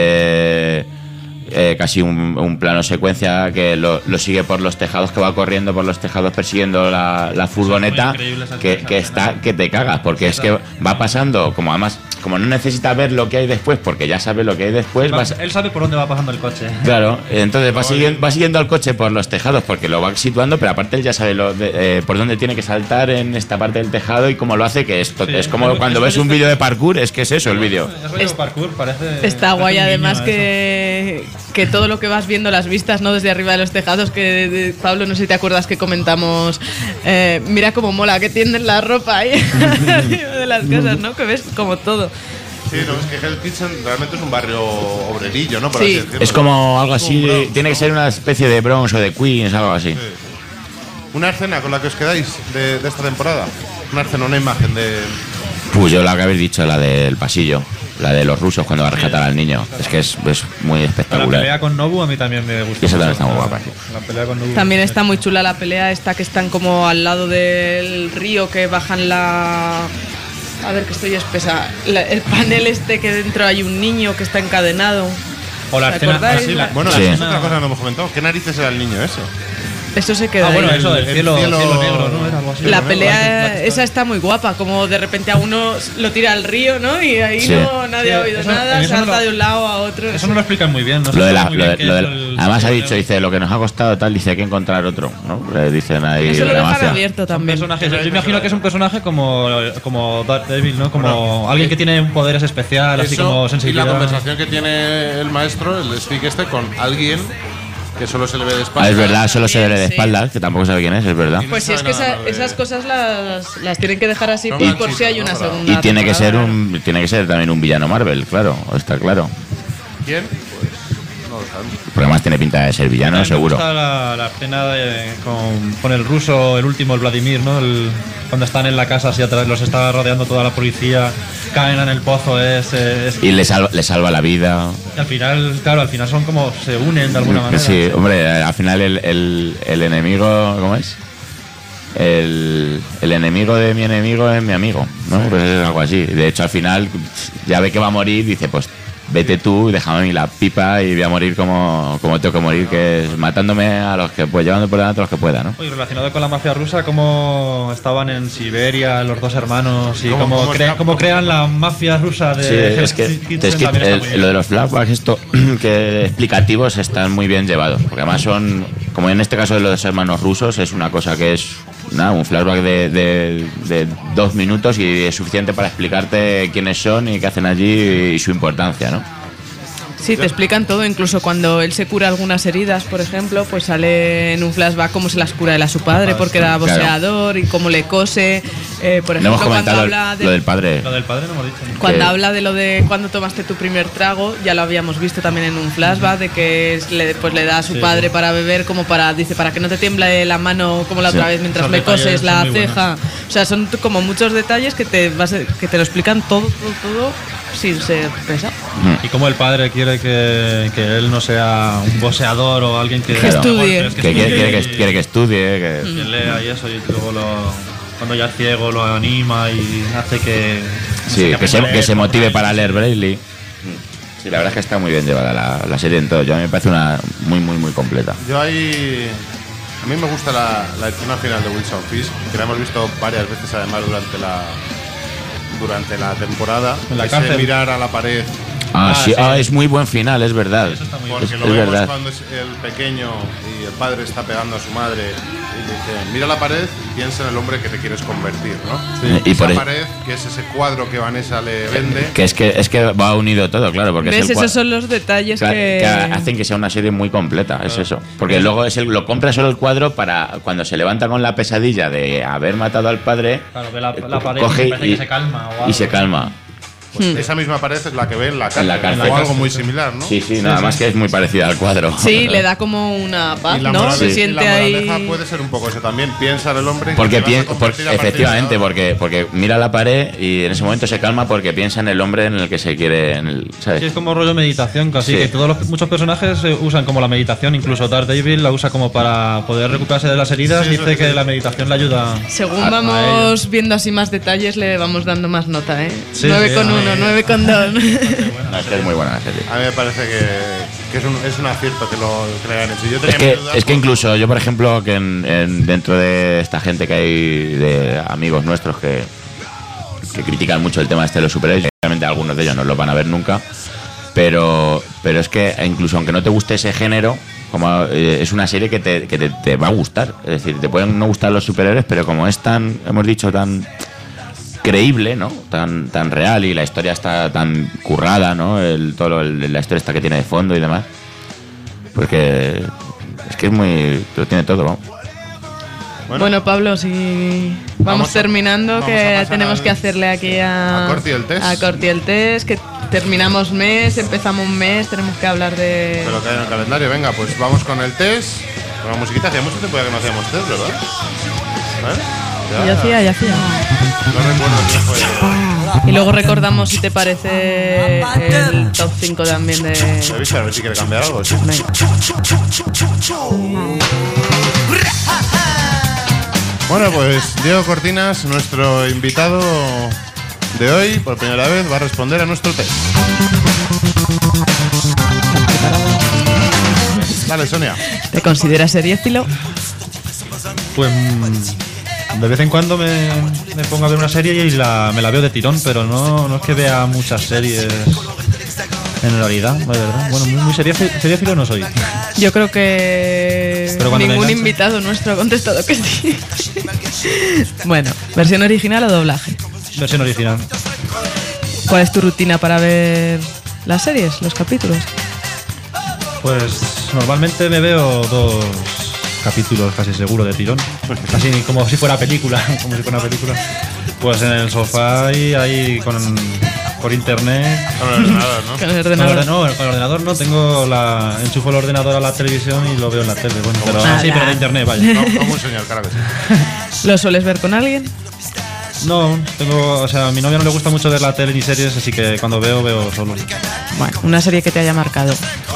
eh, eh, casi un, un plano secuencia que lo, lo sigue por los tejados, que va corriendo por los tejados persiguiendo la, la furgoneta, increíble esa- que, esa que escena. está que te cagas, porque es que va pasando, como además, como no necesita ver lo que hay después, porque ya sabe lo que hay después, Va- vas, él sabe por dónde va pasando el coche. claro, entonces va siguiendo, va siguiendo al coche por los tejados porque lo va situando, pero aparte él ya sabe lo de- eh, por dónde tiene que saltar en esta parte del tejado y cómo lo hace, que esto Sí, es como es- cuando es- ves un es- vídeo de parkour, es que es eso el vídeo. Es rollo Es- parkour, parece. Está guay, parece un además guiño a que, que todo lo que vas viendo, las vistas, ¿no? Desde arriba de los tejados, que de- de- Pablo, no sé si te acuerdas que comentamos, eh, mira cómo mola, que tienden la ropa ahí arriba de las casas, ¿no? Que ves como todo. Sí, no, es que Hell's Kitchen realmente es un barrio obrerillo, ¿no? Por Sí. así decirlo. Es como algo así, Un de- Bronx, tiene que ¿no? ser una especie de Bronx o de Queens, algo así. Una escena con la que os quedáis de, de esta temporada. Una escena, una imagen de. Pues yo la que habéis dicho, la del pasillo, la de los rusos cuando va a rescatar al niño, es que es, es muy La pelea espectacular. con Nobu a mí también me gusta. Y esa también mucho. está muy guapa, sí. La pelea con Nobu. También está muy chula la pelea esta que están como al lado del río, que bajan la... A ver, que estoy espesa. La- el panel este que dentro hay un niño que está encadenado. O la ¿Os escena- acordáis? ah, sí, la- Bueno, Sí. eso es otra cosa que no hemos comentado. ¿Qué narices era el niño ese? Eso se queda Ah, bueno, ahí. eso del el cielo, cielo- cielo negro, ¿no? Era algo así. La ¿no? pelea Black- esa está muy guapa, como de repente a uno lo tira al río, ¿no? Y ahí Sí. no nadie Sí, ha oído eso- nada, eso no salta lo- de un lado a otro. Eso no lo explican muy bien. No Lo de la, muy lo bien de- qué lo es de- el- además ha el- dicho, dice, lo que nos ha costado tal, dice, hay que encontrar otro, ¿no? Le dicen ahí Eso lo la dejan mafia. abierto Son también. personajes, yo imagino que es un personaje como, como Daredevil, ¿no? Como alguien que tiene poderes especiales, así Eso, como y la sensibilidad. conversación que tiene el maestro, el speak este, con alguien que solo se le ve de Ah, espaldas. es verdad, solo se ve de Sí. espaldas, que tampoco sabe quién es, es verdad. Pues si es que esa- esas cosas las, las tienen que dejar así Son por, por ganchitos, si hay una ¿no? segunda. Y tiene que ser temporada. un tiene que ser también un villano Marvel, claro, está claro. ¿Quién? Pues no lo sabemos. Porque además tiene pinta de ser villano, Me seguro. gusta la, la escena de- con, con el ruso, el último, el Vladimir, ¿no? El- cuando están en la casa así atrás, los está rodeando toda la policía, caen en el pozo, es, es- Y le salva, le salva la vida. al final, claro, al final son como se unen de alguna manera. Sí, hombre, al final el, el, el enemigo, ¿cómo es? El, el enemigo de mi enemigo es mi amigo, ¿no? Pues es algo así. De hecho, al final ya ve que va a morir, dice, pues vete tú y déjame a mí la pipa y voy a morir como, como tengo que morir, que es matándome a los que, pues llevando por delante a los que pueda, ¿no? Y relacionado con la mafia rusa, cómo estaban en Siberia los dos hermanos y ¿Cómo- cómo, cómo crea- está- cómo cómo- crean la mafia rusa de Sí, es que, Kitchen es que también está el- muy bien. lo de los flashbacks, esto que explicativos están muy bien llevados, porque además son, como en este caso de los hermanos rusos, es una cosa que es nada, un flashback de, de- de dos minutos y es suficiente para explicarte quiénes son y qué hacen allí y su importancia, ¿no? Sí, te explican todo, incluso cuando él se cura algunas heridas, por ejemplo, pues sale en un flashback cómo se las cura él a su padre, porque era Claro. boxeador y cómo le cose. Eh, por No ejemplo, hemos cuando comentado habla de lo del padre. Lo del padre no hemos dicho. ¿no? Cuando que- habla de lo de cuando tomaste tu primer trago, ya lo habíamos visto también en un flashback, de que es- le, pues le da a su Sí. padre para beber, como para, dice, para que no te tiemble la mano como la Sí. otra vez mientras Esos me detalles coses son la muy ceja. O sea, son t- como muchos detalles que te, vas a- que te lo explican todo, todo, todo, sin ser pesado. Y como el padre quiere que, que él no sea un boxeador o alguien que, Que estudie. golpes, Que quiere, estudie quiere y- que, quiere que estudie, que, que lea y eso, y luego lo, cuando ya es ciego lo anima y hace que. sí, que, se, aprenda a que leer, se ¿no? motive para leer Braille. Sí, la verdad es que está muy bien llevada la, la serie en todo. Yo a mí me parece una muy, muy, muy completa. Yo ahí. A mí me gusta la, la escena final de Wilson Fisk, que la hemos visto varias veces además durante la durante la temporada. En la Ese cárcel. mirar a la pared. Ah, Ah, sí, sí. ah, es muy buen final, es verdad. Eso está muy bien. Porque Es- lo es vemos verdad. cuando es el pequeño y el padre está pegando a su madre y dice, mira la pared y piensa en el hombre que te quieres convertir, ¿no? Sí. Y Esa por e- pared, que es ese cuadro que Vanessa le vende. Que es que es que va unido todo, claro, porque ¿Ves? es el cua- Esos son los detalles Claro, que... que hacen que sea una serie muy completa, es eso. Porque luego es el, lo compra solo el cuadro para cuando se levanta con la pesadilla de haber matado al padre, Claro, ve la, eh, la pared coge y parece y, que se calma. O y algo. se calma. Pues esa misma pared es la que ve en la cárcel, la cárcel. o algo cárcel, muy sí. similar, ¿no? Sí, sí, nada más que es muy parecida al cuadro. Sí, le da como una Y paz, la, ¿no? morale- Se y siente la ahí... moraleja puede ser un poco eso también. Piensa en el hombre en que Porque te vas a pien- convertir porque- a partir de efectivamente, ahora. porque, porque mira la pared y en ese momento se calma porque piensa en el hombre en el que se quiere, en el, ¿sabes? Sí, es como rollo meditación, casi Sí. que todos los, muchos personajes eh, usan como la meditación, incluso Daredevil la usa como para poder recuperarse de las heridas. Sí, eso Dice sí. que la meditación le ayuda. Según a- a vamos viendo así más detalles, le vamos dando más nota, ¿eh? Sí, nueve sí, con a uno, mí- nueve con dos. No, es que es muy buena la serie. A mí me parece que, que es, un, es un acierto que lo, que le hayan hecho. Yo tenía Es que, mis dudas es que por- incluso yo, por ejemplo, que en- en- dentro de esta gente que hay de amigos nuestros que, que critican mucho el tema este de los superhéroes, obviamente algunos de ellos no lo van a ver nunca, pero, pero es que incluso aunque no te guste ese género, como eh, es una serie que, te, que te, te va a gustar. Es decir, te pueden no gustar los superhéroes, pero como es tan, hemos dicho, tan creíble, ¿no? Tan, tan real y la historia está tan currada, ¿no? El, todo lo- el- la historia esta que tiene de fondo y demás. Porque es que es muy... lo tiene todo, ¿no? Bueno, Pablo, si vamos, Vamos a- terminando, vamos a que pasar tenemos al- que hacerle aquí a, a Corti el test. a Corti el test, que terminamos mes, empezamos un mes, tenemos que hablar de... de lo que hay en el calendario. Venga, pues vamos con el test. Con la musiquita. Hacía mucho tiempo ya que no hacíamos test, ¿verdad? ¿Eh? Ya hacía, ya hacía. No recuerdo quién fue. Y luego recordamos si te parece el top cinco también de... He visto a ver si quiere cambiar algo. ¿Sí? Venga. Bueno, pues Diego Cortinas, nuestro invitado de hoy, por primera vez, va a responder a nuestro test. Dale, Sonia. ¿Te consideras seriéfilo? Pues mm, de vez en cuando me, me pongo a ver una serie y la, me la veo de tirón, pero no, no es que vea muchas series en realidad, de verdad. Bueno, muy, muy seriéfilo, seriéfilo no soy. Yo creo que Pero cuando me ningún engancho- invitado nuestro ha contestado que sí. Bueno, ¿versión original o doblaje? Versión original. ¿Cuál es tu rutina para ver las series, los capítulos? Pues normalmente me veo dos capítulos casi seguro de tirón, casi como si fuera película, como si fuera una película. Pues en el sofá y ahí con por internet. Con el ordenador, ¿no? Con el Con el, ordenador. orde- no, con el ordenador no, tengo la enchufo el ordenador a la televisión y lo veo en la tele. Bueno, pero Ala. sí, pero de internet, vaya. No, como un señor, claro que sí. ¿Lo sueles ver con alguien? No, tengo, o sea, a mi novia no le gusta mucho ver la tele ni series, así que cuando veo, veo solo. Bueno, una serie que te haya marcado.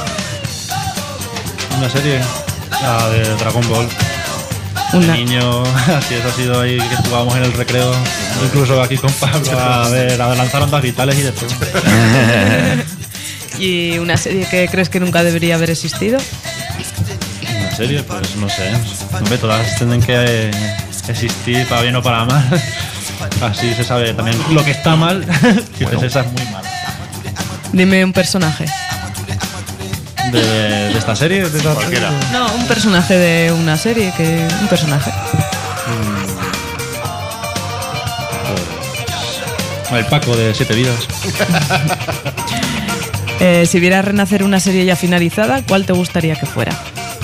Una serie, la de Dragon Ball. Una. De niño, así eso ha sido ahí que jugábamos en el recreo, incluso aquí con Pablo, a ver, a lanzar ondas vitales y de todo. ¿Y una serie que crees que nunca debería haber existido? Una serie, pues no sé, hombre, todas tienen que eh, existir para bien o para mal. Así se sabe también lo que está mal, que pues esa es muy mala. Dime un personaje. De, de esta serie, de esta Cualquiera. No, un personaje de una serie, que un personaje. El Paco de Siete Vidas. Eh, si vieras renacer una serie ya finalizada, ¿cuál te gustaría que fuera?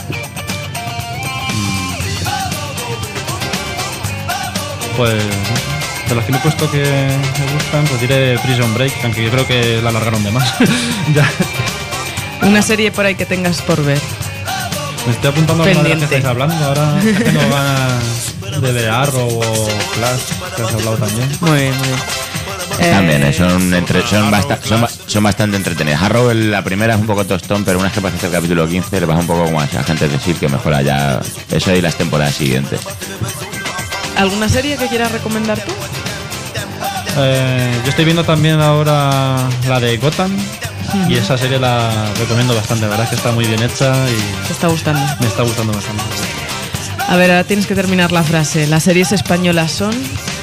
Pues de los que me he puesto que me gustan, pues diré Prison Break, aunque yo creo que la alargaron de más. Ya. Una serie por ahí que tengas por ver. Me estoy apuntando a una de las que Pendiente. estáis hablando. Ahora tengo ganas de ver Arrow o Flash, que has hablado también. Muy bien, muy bien. Eh, También, eh, son, entre, son, basta- son, ba- son bastante entretenidas. Harrow, el- la primera es un poco tostón, pero una vez que pasas el capítulo quince, le vas un poco como a Agentes de S H I E L D, que mejora ya eso y las temporadas siguientes. ¿Alguna serie que quieras recomendar tú? Eh, yo estoy viendo también ahora la de Gotham y esa serie la recomiendo bastante. La verdad es que está muy bien hecha y ¿Te está gustando? me está gustando bastante. A ver, ahora tienes que terminar la frase. Las series españolas son...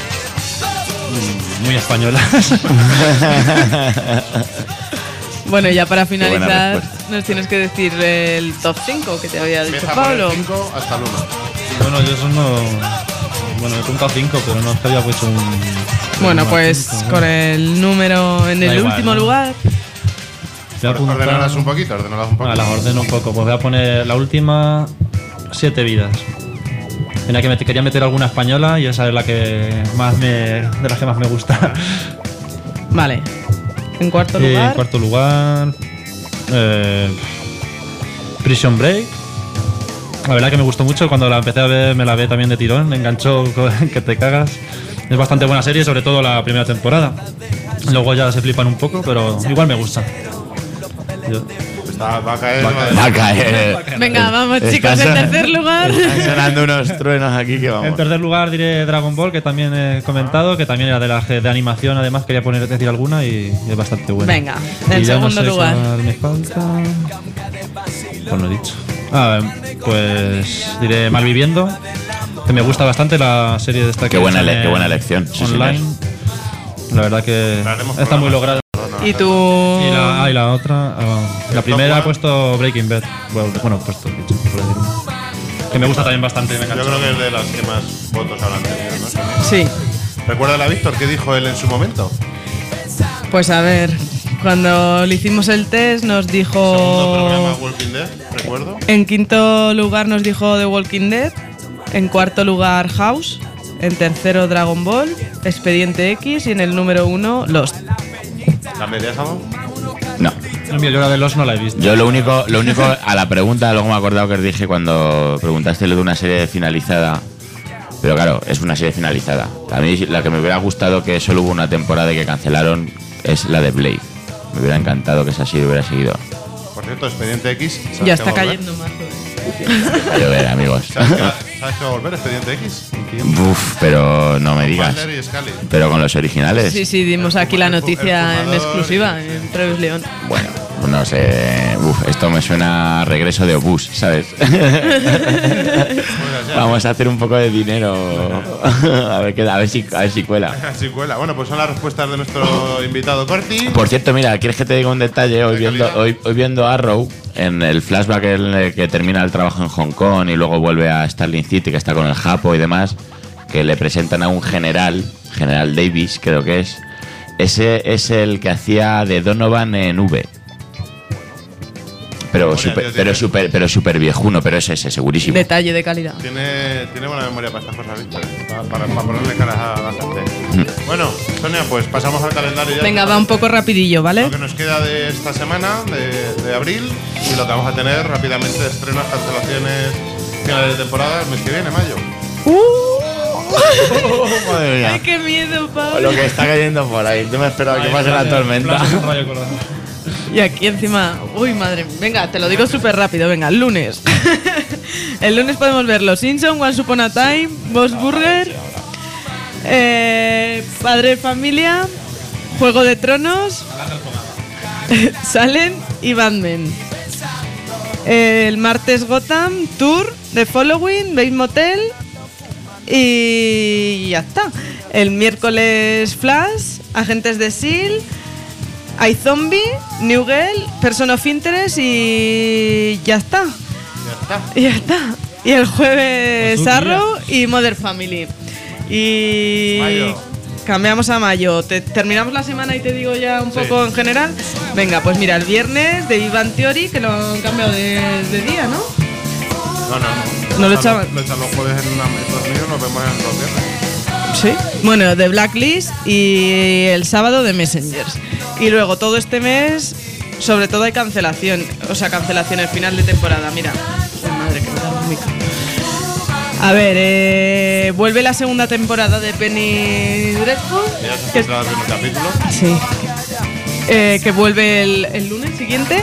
Muy españolas. Bueno, ya para buena finalizar, respuesta. nos tienes que decir el top cinco que te había dicho Empieza por Pablo. el cinco hasta el uno. Bueno, yo eso no. Bueno, me he apuntado cinco, pero no es que había puesto un. Bueno, un pues cinco, con ¿no? el número en Da el igual, último ¿no? lugar. Voy a apuntar- Ordenalas un poquito, ordenalas un poco. Ah, las ordeno un poco. Pues voy a poner la última. Siete vidas. Tenía que meter, quería meter alguna española y esa es la que más me. de las que más me gusta. Vale. En cuarto Y en lugar. cuarto lugar. Eh, Prison Break. La verdad que me gustó mucho. Cuando la empecé a ver, me la ve también de tirón. Me enganchó con- que te cagas. Es bastante buena serie, sobre todo la primera temporada. Luego ya se flipan un poco, pero igual me gusta. Yo- Está- va a caer. Va a caer. Va a caer. Venga, vamos Están chicos, en son- tercer lugar. Están sonando unos truenos aquí que En vamos. tercer lugar diré Dragon Ball, que también he comentado, que también era de la de animación, además quería poner decir alguna y es bastante buena. Venga, en Y ya segundo no sé lugar. cuál me falta. Pues no he dicho. Ah, pues diré Malviviendo, que me gusta bastante la serie de esta Qué que buena echan ele- qué en- buena elección, sí, online. La verdad que Haremos está muy programas. lograda. Y tú. Y la, ah, y la otra, ah, la top primera one? he puesto Breaking Bad. Bueno, bueno, he puesto, dicho, por decir una. Que me gusta también bastante. Me Yo enganchó. creo que es de las que más votos habrán tenido, ¿no? Sí. Recuérdale a Víctor qué dijo él en su momento. Pues a ver, cuando le hicimos el test nos Segundo programa dijo... Walking Dead, recuerdo. En quinto lugar nos dijo The Walking Dead. En cuarto lugar House. En tercero Dragon Ball. Expediente X. Y en el número uno Lost. ¿Cambiarías algo? No. No, mira, yo la de Los no la he visto. Yo lo único, lo único, a la pregunta, luego me he acordado que os dije cuando preguntaste lo de una serie finalizada. Pero claro, es una serie finalizada. A mí la que me hubiera gustado que solo hubo una temporada y que cancelaron es la de Blade. Me hubiera encantado que esa serie hubiera seguido. Por cierto, Expediente X. ¿sabes Ya que está va a volver? cayendo mazo. A llover, amigos. ¿Sabes que va, sabes ¿Sabes qué va a volver? Expediente X. Uf, pero no me digas. Mulder y Scully. Pero con los originales. Sí, sí, dimos aquí la noticia en exclusiva en Treves León. Bueno, no sé. Uf, esto me suena a regreso de Obús, ¿sabes? Vamos a hacer un poco de dinero. A ver, qué, a ver si, a ver si cuela. Si cuela. Bueno, pues son las respuestas de nuestro invitado Corti. Por cierto, mira, ¿quieres que te diga un detalle? Hoy viendo, hoy, hoy viendo Arrow, en el flashback en el que termina el trabajo en Hong Kong y luego vuelve a Starling City, que está con el Japo y demás, que le presentan a un general, General Davis, creo que es. Ese es el que hacía de Donovan en V. Pero Memoria, super, tío, pero tiene- super, pero super viejuno, pero es ese, segurísimo. Detalle de calidad. Tiene, tiene buena memoria para estas cosas, ¿viste? Para, para, para ponerle caras a la gente. Bueno, Sonia, pues pasamos al calendario ya. Venga, va un poco rapidillo, ¿vale? Lo que nos queda de esta semana, de, de abril, y lo que vamos a tener rápidamente, estrenos, cancelaciones, finales de temporada, el mes que viene, mayo. Madre mía. ¡Ay, qué miedo, Pablo! Lo que está cayendo por ahí. Tú me esperaba que Ahí, pase la flash- tormenta. flash un rayo colorado. Y aquí encima, uy, madre mía. Venga, te lo digo súper rápido, venga, el lunes. El lunes podemos ver Los Simpsons, Once Upon a Time, Bob's Burger, eh, Padre de Familia, Juego de Tronos, Salem y Batman. El martes Gotham, Tour, The Following, Bates Motel y ya está. El miércoles Flash, Agentes de S E A L, iZombie, New Girl, Person of Interest y ya está. Ya está. Y ya está. Y el jueves Pues un Arrow y Mother Family. Y Mayo. cambiamos a mayo. Te- terminamos la semana y te digo ya un Sí. poco en general. Venga, pues mira, el viernes de Big Bang Theory, que lo han cambiado de, de día, ¿no? No, no, no. No lo echan- echaban. Lo echan los jueves en una Estados Unidos, nos vemos en los viernes. Sí. Bueno, de Blacklist y el sábado de Messengers. Y luego todo este mes, sobre todo hay cancelación. O sea, cancelación el final de temporada. Mira. Ay, madre, que me da un micro. A ver, eh, vuelve la segunda temporada de Penny Dreadful. Ya se ha que- filtrado el primer capítulo. Sí. Eh, que vuelve el, el lunes siguiente.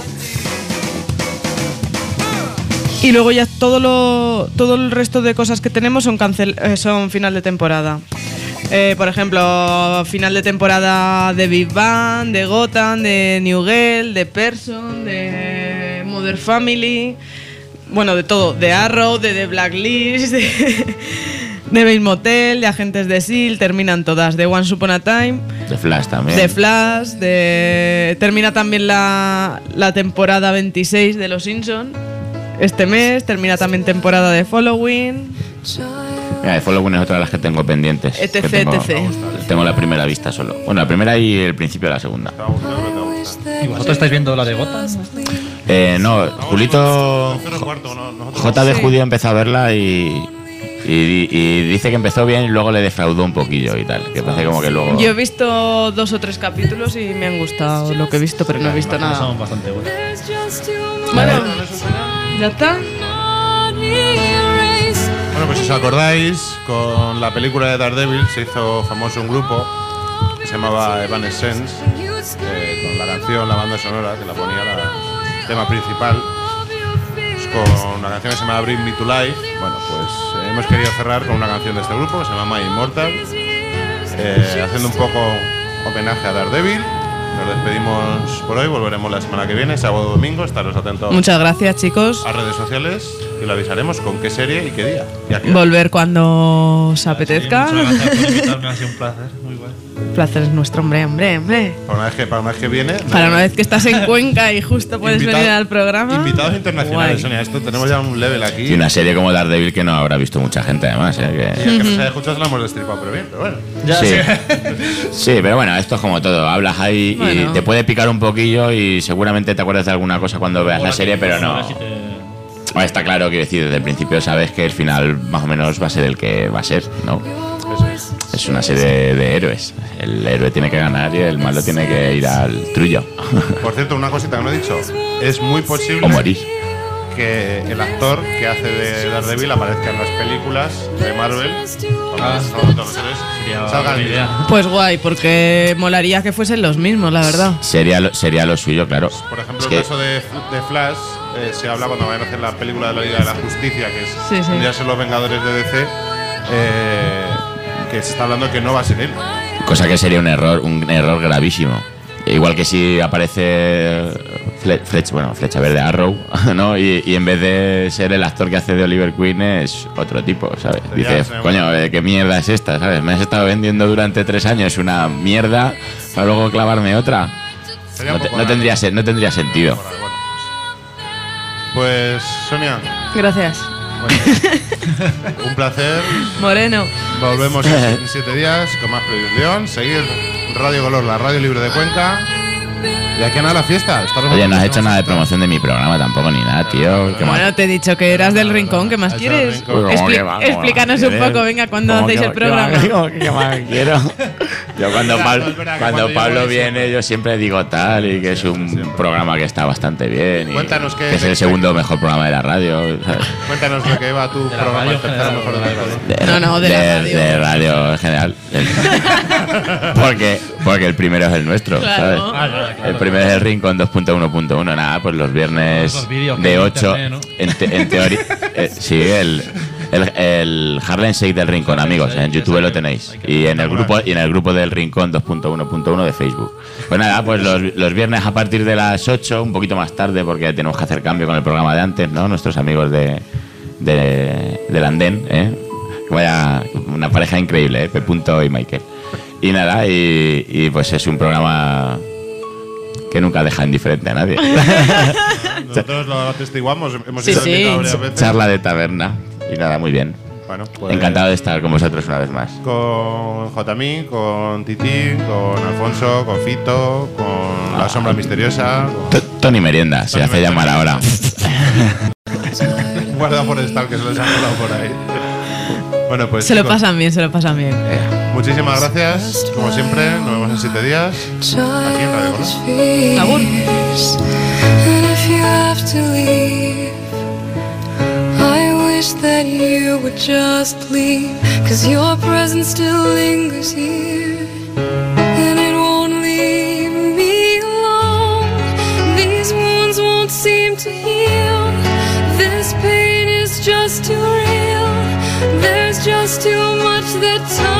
Y luego ya todo lo todo el resto de cosas que tenemos son cancel eh, son final de temporada. Eh, por ejemplo, final de temporada de Big Bang, de Gotham, de New Girl, de Person, de Mother Family, bueno, de todo, de Arrow, de The Blacklist, de, de Bates Motel, de Agentes de S E A L, terminan todas, de Once Upon a Time. De Flash también. De Flash, de... termina también la, la temporada veintiséis de Los Simpsons este mes, termina también temporada de Following, Mira, de Following es otra de las que tengo pendientes. etc, que tengo, etcétera. tengo la primera vista solo. Bueno, la primera y el principio de la segunda. Te va a gustar, te va a gustar. ¿Y vosotros estáis viendo la de Gotham? Eh, no, Julito. Tercero, cuarto, no, nosotros J de Sí. Judío empezó a verla y, y, y dice que empezó bien y luego le defraudó un poquillo y tal. Que parece como que luego. Yo he visto dos o tres capítulos y me han gustado lo que he visto, pero no he visto nada. Son bastante buenos. Bueno, ya está. Bueno, pues si os acordáis, con la película de Daredevil se hizo famoso un grupo que se llamaba Evanescence, eh, con la canción, la banda sonora, que la ponía la- el tema principal, pues con una canción que se llama Bring Me to Life. Bueno, pues eh, hemos querido cerrar con una canción de este grupo que se llama My Immortal, eh, haciendo un poco homenaje a Daredevil. Nos despedimos por hoy, volveremos la semana que viene, sábado o domingo, estaros atentos Muchas gracias, chicos. a redes sociales y lo avisaremos con qué serie y qué día. Y a qué hora. Volver cuando os apetezca. Sí, muchas gracias por invitarme, ha sido un placer. Muy bueno. El placer es nuestro, hombre, hombre, hombre. Para una vez que, para una vez que viene. Para una vez que estás en Cuenca y justo puedes Invitado- venir al programa. Invitados internacionales, Guay. Sonia. Esto tenemos ya un level aquí. Y una serie como Daredevil que no habrá visto mucha gente además. ¿eh? Y el Que- que nos haya escuchado se lo hemos destripado, pero bien, pero bueno. Ya, sí. sí. Sí, pero bueno, esto es como todo. Hablas ahí y Bueno. te puede picar un poquillo y seguramente te acuerdas de alguna cosa cuando veas la serie, pero no. A ver si te- Bueno, está claro, quiero decir, desde el principio sabes que el final más o menos va a ser el que va a ser, ¿no? Eso es. Es una serie de, de héroes. El héroe tiene que ganar y el malo tiene que ir al trullo. Por cierto, una cosita que no he dicho. Es muy posible O morir. que el actor que hace de Daredevil aparezca en las películas de Marvel. Ah, Todos los héroes sería salgan. buena idea. Pues guay, porque molaría que fuesen los mismos, la verdad. Sería lo, sería lo suyo, claro. Por ejemplo, Es el que- caso de, de Flash, eh, se habla cuando vayan a hacer la película de la Liga de la Justicia, que es Sí, sí. tendría que ser los Vengadores de D C, eh, que se está hablando que no va a ser él. Cosa que sería un error, un error gravísimo. Igual que si aparece Fle Fletch, bueno, Flecha Verde Arrow, ¿no? Y, y en vez de ser el actor que hace de Oliver Queen es otro tipo, ¿sabes? Ya, Dices, sí, coño, bueno. ¿qué mierda es esta? ¿Sabes? Me has estado vendiendo durante tres años una mierda para luego clavarme otra. Sería No, un te- poco no raro. tendría, se- no tendría sentido. Bueno, pues Sonia, Gracias. un placer. Moreno. Volvemos en siete días con más Previsión. Seguir Radio Color, la radio libre de Cuenca. Y aquí a nada la fiesta. Estaros Oye, no has aquí, hecho nada de promoción de mi programa tampoco ni nada, tío. ¿Qué más? Bueno, te he dicho que eras del rincón, ¿qué más Has quieres? hecho del Uy, ¿cómo Expli- que va? ¿Cómo explícanos va? un poco, venga, cuando ¿Cómo hacéis que el va? programa. ¿Qué va? ¿Qué más quiero? Yo cuando, Es Pablo, verdad que cuando cuando Pablo llego viene, yo siempre digo tal y que es un programa que está bastante bien. Y Cuéntanos qué- que es el segundo mejor programa de la radio. ¿sabes? Cuéntanos lo que va tu la programa, radio el tercero general, mejor de la radio. De- No, no, de la radio. de radio en general. El- porque, porque el primero es el nuestro, Claro. ¿sabes? Ah, claro, claro. El primero es el Rincón dos punto uno punto uno. Nada, pues los viernes Los vídeos que de hay en ocho. internet, ¿no? En, te- en teoría. eh, sí, el, el, el Harlem Shake del Rincón, amigos. En YouTube lo tenéis. Y en el grupo, y en el grupo del Rincón dos punto uno punto uno de Facebook. Pues nada, pues los, los viernes a partir de las ocho, un poquito más tarde, porque tenemos que hacer cambio con el programa de antes, ¿no? Nuestros amigos de, de, del Andén, ¿eh? Vaya, una pareja increíble, ¿eh? P. y Michael. Y nada, y, y pues es un programa que nunca deja indiferente a nadie. Nosotros lo atestiguamos, hemos Sí, ido sí. invitados varias veces. Charla de taberna. Y nada, muy bien. Bueno, pues, Encantado de estar con vosotros una vez más. Con Jotami, con Titi, con Alfonso, con Fito, con La Sombra Misteriosa, T- Tony Merienda, se Tony hace Merienda. llamar ahora. con Guarda Forestal, que se les ha colado por ahí. Bueno, pues Se lo chicos, pasan bien, se lo pasan bien. muchísimas gracias, como siempre. Nos vemos en siete días aquí en Radio Color. Agur. And if you have to leave, I wish that you would just leave, 'cause your presence still lingers here, and it won't leave me alone. These wounds won't seem to heal. This pain is just too real. There's just too much that time